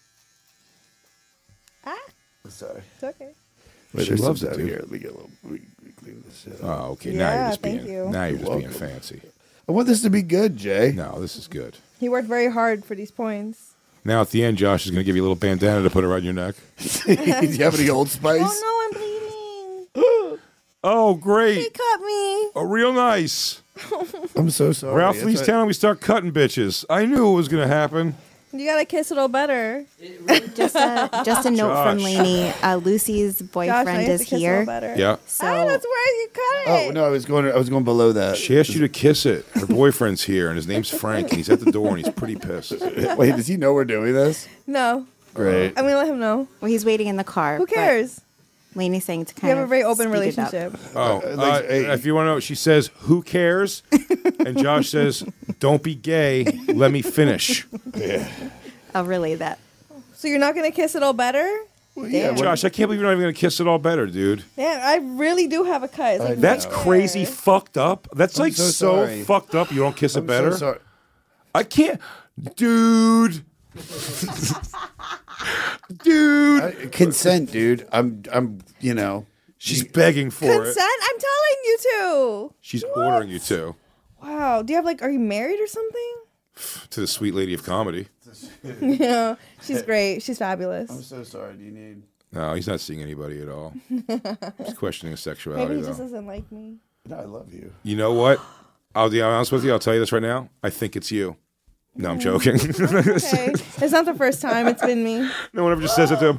Ah, Sorry. it's okay. Wait, She there's loves some it, down dude. here. Let me get a little. Let me, let me clean this shit up. Oh, okay. now Yeah, you're just thank being you. now you're You're just being welcome. fancy. I want this to be good, Jay. No, this is good. He worked very hard for these points. Now at the end, Josh is going to give you a little bandana to put around your neck. Do you have any Old Spice? Oh no, I'm bleeding. Oh, He great! cut me. Oh, real nice. I'm so sorry. Ralph That's leaves what- town and we start cutting bitches. I knew it was going to happen. You gotta kiss a little better. Just a just a note from Josh. Lainey. Uh, Lucy's Josh, I boyfriend have is to kiss a here. little better. Yeah. So Ah, that's where you cut Oh it. no, I was going. I was going below that. She asked you to kiss it. Her boyfriend's here, and his name's Frank, and he's at the door, and he's pretty pissed. Wait, does he know we're doing this? No, Great. I'm gonna let him know. well, he's waiting in the car. Who but cares? Lainey's saying to We kind have of a very open speed it up. relationship. Oh, Uh, like, uh, hey. if you want to know, she says, "Who cares?" And Josh says, "Don't be gay. Let me finish." I'll relay that. So you're not gonna kiss it all better? Well, yeah, Damn. what- Josh, I can't believe you're not even going to kiss it all better, dude. Damn, I really do have a cut. It's like That's right crazy there. fucked up. That's I'm like so so, sorry. fucked up. You don't kiss it I'm better. so sorry. I can't, dude. Dude, I, consent, dude. I'm. I'm. You know. she's begging for Consent? it. I'm telling you to. She's ordering you to Wow. Do you have like? Are you married or something? to the sweet lady of comedy. Yeah. She's great. She's fabulous. I'm so sorry. Do you need? No, he's not seeing anybody at all. He's questioning his sexuality. Maybe he though. just doesn't like me. No, I love you. You know what? I'll be honest with you. I'll tell you this right now. I think it's you. No, I'm joking. Okay. It's not the first time. It's been me. No one ever just says it to him.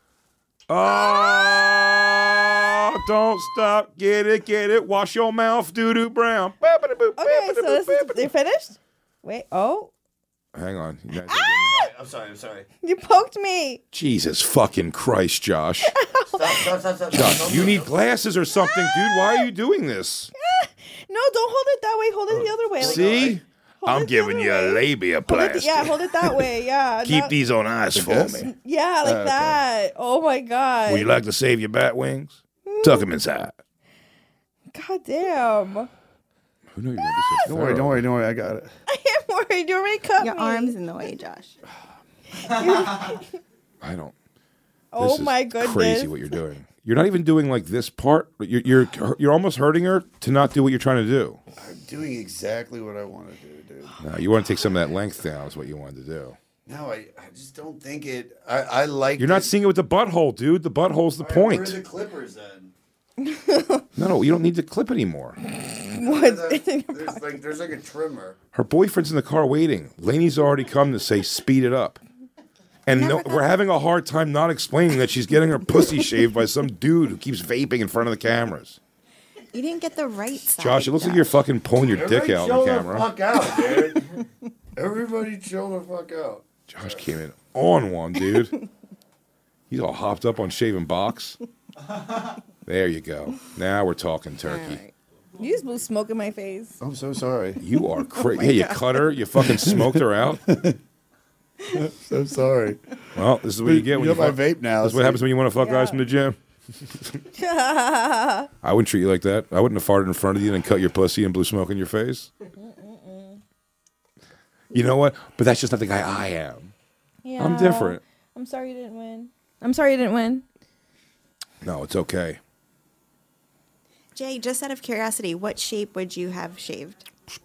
Oh, don't stop. Get it, get it. Wash your mouth, doo-doo brown. Okay, so this is, they finished? Wait. Oh, Hang on. You guys- I'm sorry. I'm sorry. you poked me. Jesus fucking Christ, Josh. Stop. Stop. Stop. Stop. Josh, you need glasses or something, dude. Why are you doing this? No, don't hold it that way. Hold it the other way. Like, See? hold I'm it the giving other you a way. labia Hold it, plastic. yeah, hold it that way. Yeah. Keep not- these on ice for this? me. Yeah, like okay. that. Oh my god. Would you like to save your bat wings? Tuck them inside. God damn. Who knew you were going to be so Don't worry. Don't worry. Don't worry. I got it. I am worried. You already cut Your me. arm's in the way, Josh. I don't. Oh This is my goodness. Crazy what you're doing. You're not even doing like this part. But you're you're you're almost hurting her to not do what you're trying to do. I'm doing exactly what I want to do, dude. No, you want to take some of that length down. Is what you wanted to do. No, I, I just don't think it. I, I like. You're not the- seeing it with the butthole, dude. The butthole's the All right, Where are point. the clippers then? No, no, you don't need to clip anymore. What? There's like there's like a trimmer. Her boyfriend's in the car waiting. Lainey's already come to say speed it up. And no, we're having a hard time not explaining that she's getting her pussy shaved by some dude who keeps vaping in front of the cameras. You didn't get the right side. Josh, it looks like you're fucking pulling your dick Everybody out chill on the camera. fuck out, dude. Everybody chill the fuck out. Josh came in on one, dude. He's all hopped up on shaving box. There you go. Now we're talking turkey. You just blew smoke in my face. I'm so sorry. You are crazy. Yeah, you cut her. You fucking smoked her out. So sorry. Well, this is what you get when You you, got my fuck. vape now. This is what happens when you want to fuck guys Yeah. from the gym. I wouldn't treat you like that. I wouldn't have farted in front of you and cut your pussy and blew smoke in your face. You know what? But that's just not the guy I am. Yeah. I'm different. I'm sorry you didn't win. I'm sorry you didn't win. No, it's okay. Jay, just out of curiosity, what shape would you have shaved?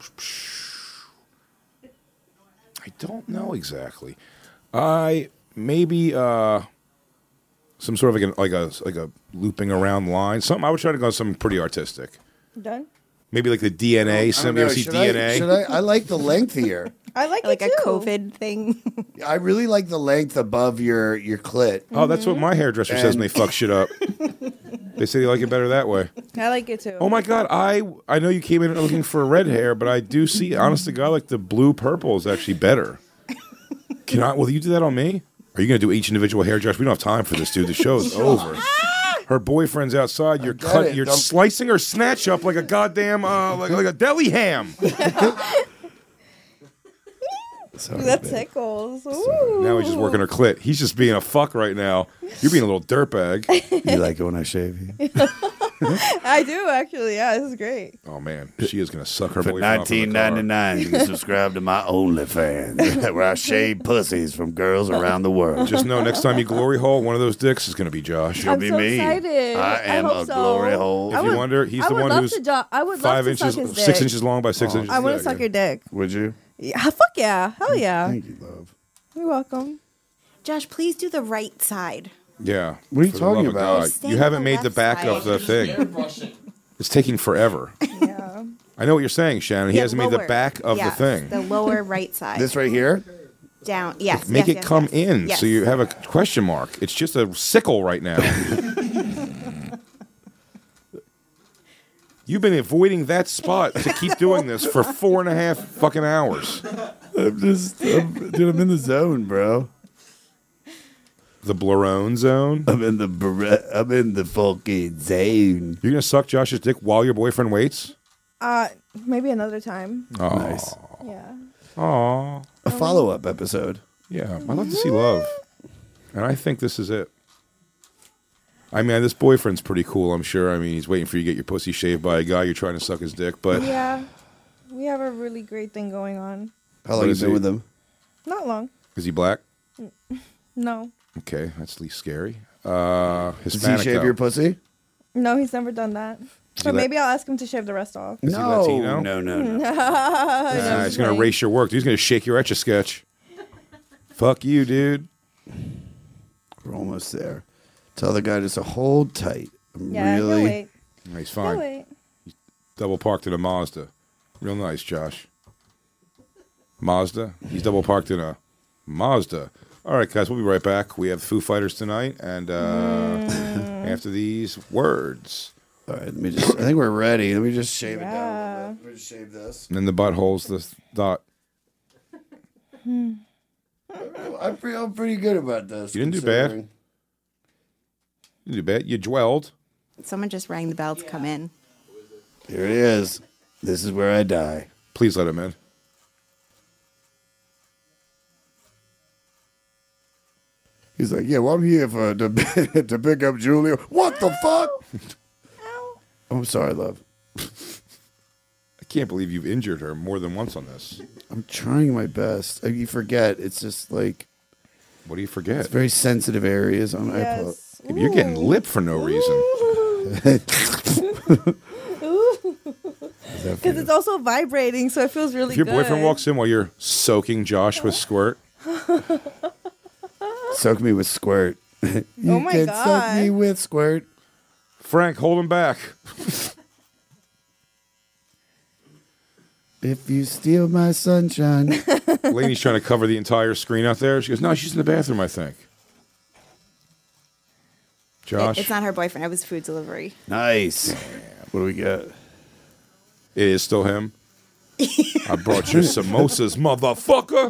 I don't know exactly. I maybe uh, some sort of like a, like a like a looping around line. Something I would try to go something pretty artistic. Done? Maybe like the D N A. I don't Some know, you ever see should D N A? I, should I? I like the length here. I like, Like it a too. COVID thing? I really like the length above your your clit. Oh, that's what my hairdresser says when they And- fuck shit up. They say they like it better that way. I like it too. Oh my god, I I know you came in looking for red hair, but I do see, honest to God, like the blue purple is actually better. Can I? Will you do that on me? Are you gonna do each individual hair, Josh? We don't have time for this, dude. The show's over. Her boyfriend's outside. You're get cut. it. You're Don't- slicing her snatch up like a goddamn uh, like like a deli ham. Sorry, That babe. tickles. Ooh. Now he's just working her clit. He's just being a fuck right now. You're being a little dirtbag. You like it when I shave you? I do actually. Yeah, this is great. Oh man, she is gonna suck her For boyfriend off in nineteen the car. ninety-nine, you can subscribe to my OnlyFans, where I shave pussies from girls around the world. Just know next time you glory hole, one of those dicks is gonna be Josh. She'll I'm be so me. excited. I I am hope a so. glory hole. If I you would- wonder, he's I the would one love who's to jo- I would five love to inches, suck his six dick. inches long by six inches. I want to thick. suck your dick. Would you? Yeah, fuck yeah. Hell yeah. Thank you, love. You're welcome. Josh, please do the right side. Yeah. What are you For the talking love of about? God. Stay You on haven't the made the left back side. of the thing. It's taking forever. Yeah. I know what you're saying, Shannon. He Yeah, hasn't made the lower. back of Yes, the thing. The lower right side. This right here? Down. Yes. Make yes, it yes, come yes. in Yes. so you have a question mark. It's just a sickle right now. You've been avoiding that spot to keep doing this for four and a half fucking hours. I'm just, I'm, dude, I'm in the zone, bro. The Blarone zone. I'm in the, bar- I'm in the fucking zone. You're gonna suck Josh's dick while your boyfriend waits? Uh, maybe another time. Oh, Nice. Yeah. Aw. A follow-up episode. Yeah, I love to see love, and I think this is it. I mean, this boyfriend's pretty cool. I'm sure. I mean, he's waiting for you to get your pussy shaved by a guy you're trying to suck his dick, but Yeah. We have a really great thing going on. How long What you is been he? with them? Not long. is he black? No. Okay, that's at least scary. Uh, Does he Hispanic. shave though. your pussy? No, he's never done that. But let- maybe I'll ask him to shave the rest off. Is he no, Latino? no, no, no. Nah, he's gonna erase your work. He's gonna shake your etch a sketch. Fuck you, dude. We're almost there. Tell the guy just to hold tight. I'm Yeah, really. he'll wait. Nah, he's He'll fine. wait. Double parked in a Mazda. Real nice, Josh. Mazda. He's double parked in a Mazda. All right, guys, we'll be right back. We have Foo Fighters tonight, and uh, after these words, All right, let me just. I think we're ready. Let me just shave Yeah. it down. A little bit. Let me just shave this. and then the butthole's the dot. I feel pretty good about this. You didn't do bad. considering- You did bad. You dwelled. Someone just rang the bell to come in. Here it is. This is where I die. Please let him in. He's like, yeah, well, I'm here for to, to pick up Julia. What the fuck? I'm sorry, love. I can't believe you've injured her more than once on this. I'm trying my best. Uh, You forget. It's just like What do you forget? it's very sensitive areas. I'm, I apo- Yes. You're getting lip for no reason. Because it's also vibrating, so it feels really If your good. boyfriend walks in while you're soaking Josh with squirt, Soak me with squirt. you Oh my can soak God. me with squirt. Frank, hold him back. If you steal my sunshine. Lainey's trying to cover the entire screen out there. She goes, no, she's in the bathroom, I think. It- Josh, it's not her boyfriend. It was food delivery. Nice. What do we got? it is still him. I brought you samosas, motherfucker.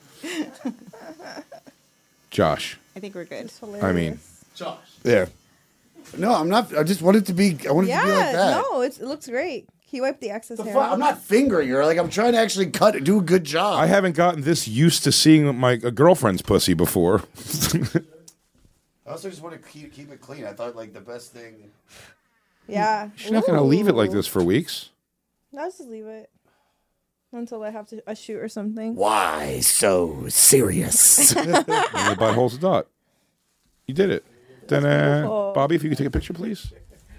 Josh, I think we're good. I mean, There. No, I'm not. I just want it to be. I want it Yeah, to be like that. no, it's, it looks great. He wiped the excess The hair. fu- off. I'm not fingering her. Like I'm trying to actually cut. Do a good job. I haven't gotten this used to seeing my uh, girlfriend's pussy before. I also just want to keep keep it clean. I thought like the best thing. Yeah. She's not going to leave it like Ooh. this for weeks. No, just leave it until I have to a shoot or something. Why so serious? And the butthole's a dot. You did it. Then, uh, beautiful. Bobby, if you could take a picture, please.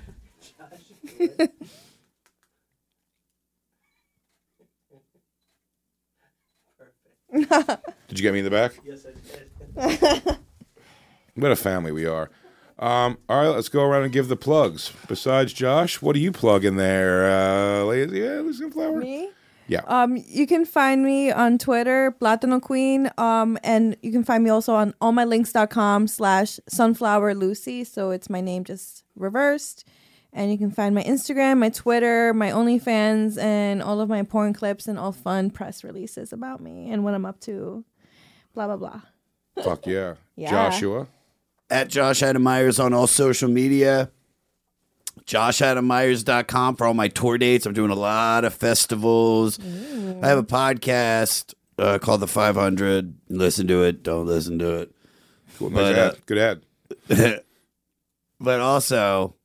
Did you get me in the back? Yes, I did. What a family we are. Um, all right, let's go around and give the plugs. Besides Josh, what do you plug in there? Uh, Lazy, yeah, Lucy Flower? Me? Yeah. Um, you can find me on Twitter, Platano Queen. Um, and you can find me also on allmylinks.com slash sunflower Lucy. So it's my name just reversed. And you can find my Instagram, my Twitter, my OnlyFans, and all of my porn clips and all fun press releases about me and what I'm up to. Blah, blah, blah. Fuck yeah. Yeah. Joshua. At Josh Adam Myers on all social media. josh adam myers dot com for all my tour dates. I'm doing a lot of festivals. Ooh. I have a podcast uh, called The five hundred. Listen to it. Don't listen to it. Cool. But, Nice uh, ad. Good ad. But also,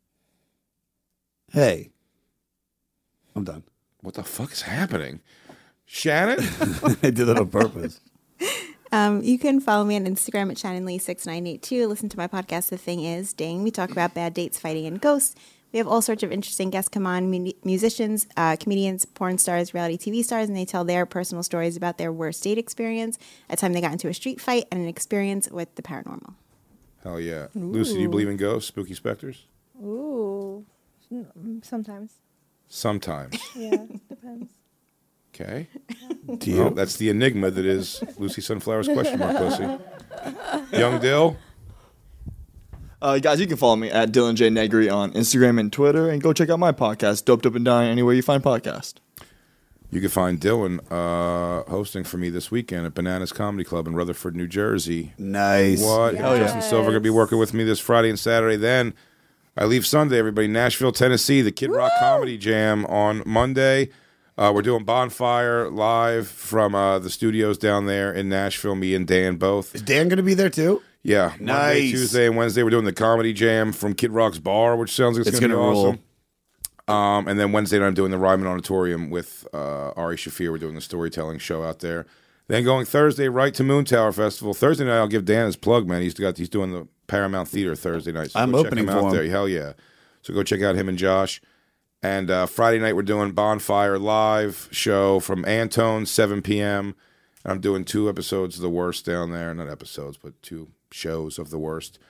hey, I'm done. What the fuck is happening? Shannon? I did that on purpose. Um, you can follow me on Instagram at Shannon Lee six nine eight two. Listen to my podcast, The Thing Is, Ding. We talk about bad dates, fighting, and ghosts. We have all sorts of interesting guests come on, mu- musicians, uh, comedians, porn stars, reality T V stars, and they tell their personal stories about their worst date experience, a time they got into a street fight, and an experience with the paranormal. Hell yeah. Lucy, do you believe in ghosts, spooky specters? Ooh. Mm, Sometimes. Sometimes. Yeah, depends. Okay. Do you? Well, that's the enigma that is Lucy Sunflower's question mark, pussy. Young Dill? Uh, guys, you can follow me at Dylan J. Negri on Instagram and Twitter, and go check out my podcast, Doped Up and Dying, anywhere you find podcast. You can find Dylan uh, hosting for me this weekend at Bananas Comedy Club in Rutherford, New Jersey. Nice. What? Yes. Justin Silver going to be working with me this Friday and Saturday. Then I leave Sunday, everybody. Nashville, Tennessee, the Kid Rock Comedy Jam on Monday. Uh, we're doing Bonfire live from uh, the studios down there in Nashville, me and Dan both. Is Dan going to be there too? Yeah. Monday, Nice. Tuesday, and Wednesday, we're doing the Comedy Jam from Kid Rock's Bar, which sounds like it's, It's going to be gonna roll. awesome. Um, and then Wednesday night, I'm doing the Ryman Auditorium with uh, Ari Shafir. We're doing the storytelling show out there. Then going Thursday right to Moon Tower Festival. Thursday night, I'll give Dan his plug, man. He's got he's doing the Paramount Theater Thursday night. So I'm go check opening him for out him. there. Hell yeah! So go check out him and Josh. And uh, Friday night, we're doing Bonfire live show from Antone, seven p.m. And I'm doing two episodes of The Worst down there. Not episodes, but two shows of The Worst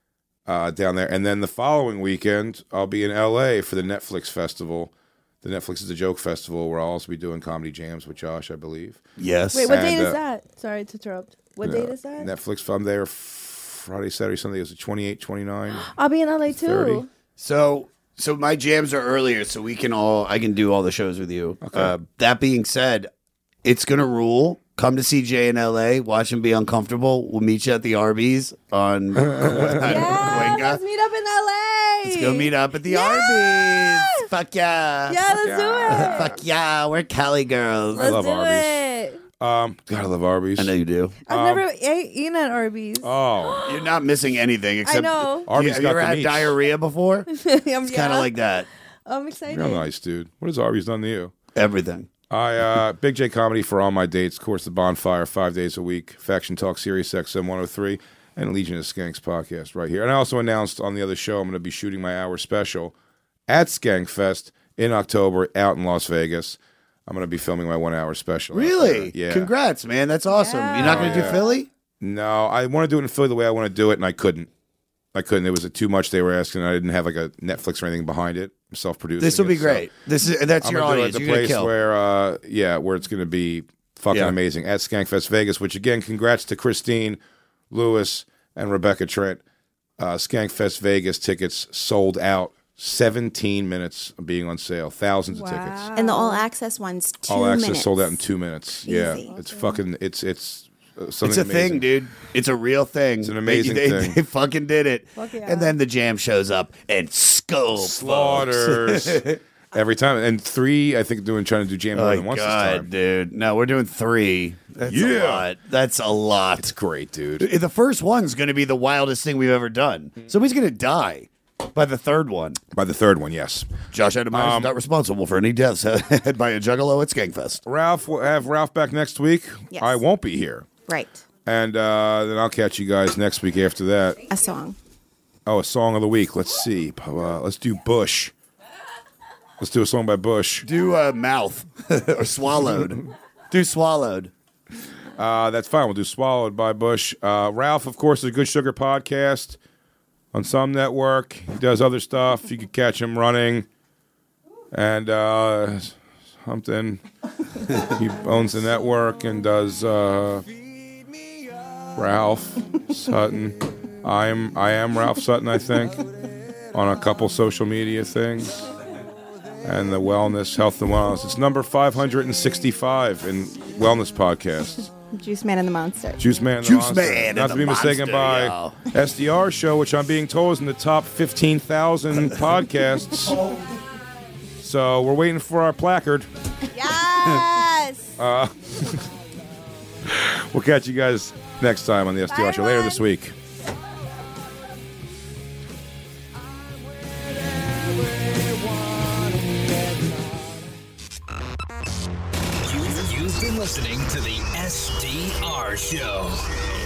uh, down there. And then the following weekend, I'll be in L A for the Netflix Festival. The Netflix is a Joke Festival where I'll also be doing comedy jams with Josh, I believe. Yes. Wait, what And, date is uh, that? Sorry to interrupt. What Uh, date is that? Netflix, I'm there Friday, Saturday, Sunday. Is it twenty-eight, twenty-nine? I'll be in L A too. thirty. So, so my jams are earlier, so we can all I can do all the shows with you. Okay. Uh, that being said, it's gonna rule. Come to see Jay in L A. Watch him be uncomfortable. We'll meet you at the Arby's on Yeah, Cahuenga. let's meet up in L A. Let's go meet up at the Yeah! Arby's. Fuck yeah. Yeah, let's do it. Fuck yeah. We're Cali girls. Let's love do Arby's. it. Um, God, I love Arby's. I know you do. I've Um, never ate, eaten at Arby's. Oh, You're not missing anything except. know. Arby's Have got you ever the had meats. diarrhea before? It's I'm kind of like that. I'm excited. Real nice, dude. What has Arby's done to you? Everything. I uh, Big J Comedy for all my dates. Of course, the Bonfire five days a week. Faction Talk Sirius X M one oh three and Legion of Skanks podcast right here. And I also announced on the other show I'm going to be shooting my hour special at Skankfest in October out in Las Vegas. I'm going to be filming my one hour special. out there. Really? Yeah. Congrats, man. That's awesome. Yeah. You're not going to Oh, do yeah. Philly? No, I want to do it in Philly the way I want to do it, and I couldn't. I couldn't. It was too much they were asking. I didn't have like a Netflix or anything behind it. I'm self-producing. This will it, be so- great. This is that's I'm your gonna do it audience. at the You're gonna place kill. where, uh, yeah, where it's going to be fucking Yeah. amazing at Skankfest Vegas. Which again, congrats to Christine, Lewis, and Rebecca Trent. Uh, Skankfest Vegas tickets sold out. seventeen minutes of being on sale. Thousands of tickets. And the all access one's two All access minutes. sold out in two minutes. Yeah, Easy. it's fucking. It's it's uh, something. It's a amazing. thing, dude. It's a real thing. It's an amazing they, they, thing. They fucking did it. Fuck yeah. And then the jam shows up and skull Slaughters every time, and three. I think doing trying to do jam more Oh, than my once this God, time. dude. No, we're doing three. That's a Yeah. lot. That's a lot. It's great, dude. The first one's going to be the wildest thing we've ever done. Somebody's going to die by the third one. By the third one, yes. Josh Adam Myers Um, is not responsible for any deaths had by a juggalo at Skankfest. Ralph, we'll have Ralph back next week. Yes. I won't be here. Right. And uh, then I'll catch you guys next week after that. A song. Oh, a song of the week. Let's see. Uh, let's do Bush. Let's do a song by Bush. Do uh, mouth or swallowed. Do swallowed. Uh, that's fine. We'll do Swallowed by Bush. Uh, Ralph, of course, is a Good Sugar podcast on some network. He does other stuff. You can catch him running. And uh, something. He owns the network and does uh, Ralph Sutton. I am I am Ralph Sutton, I think, on a couple social media things. And the wellness, health and wellness. It's number five hundred sixty-five in wellness podcasts. Juice Man and the Monster. Juice Man and the Juice Monster. Man Not and to the be mistaken Monster, by S D R Show, which I'm being told is in the top fifteen thousand podcasts. So we're waiting for our placard. Yes. Uh, we'll catch you guys next time on the S D R Bye, Show later everyone. this week. You've been listening to the S D R Show.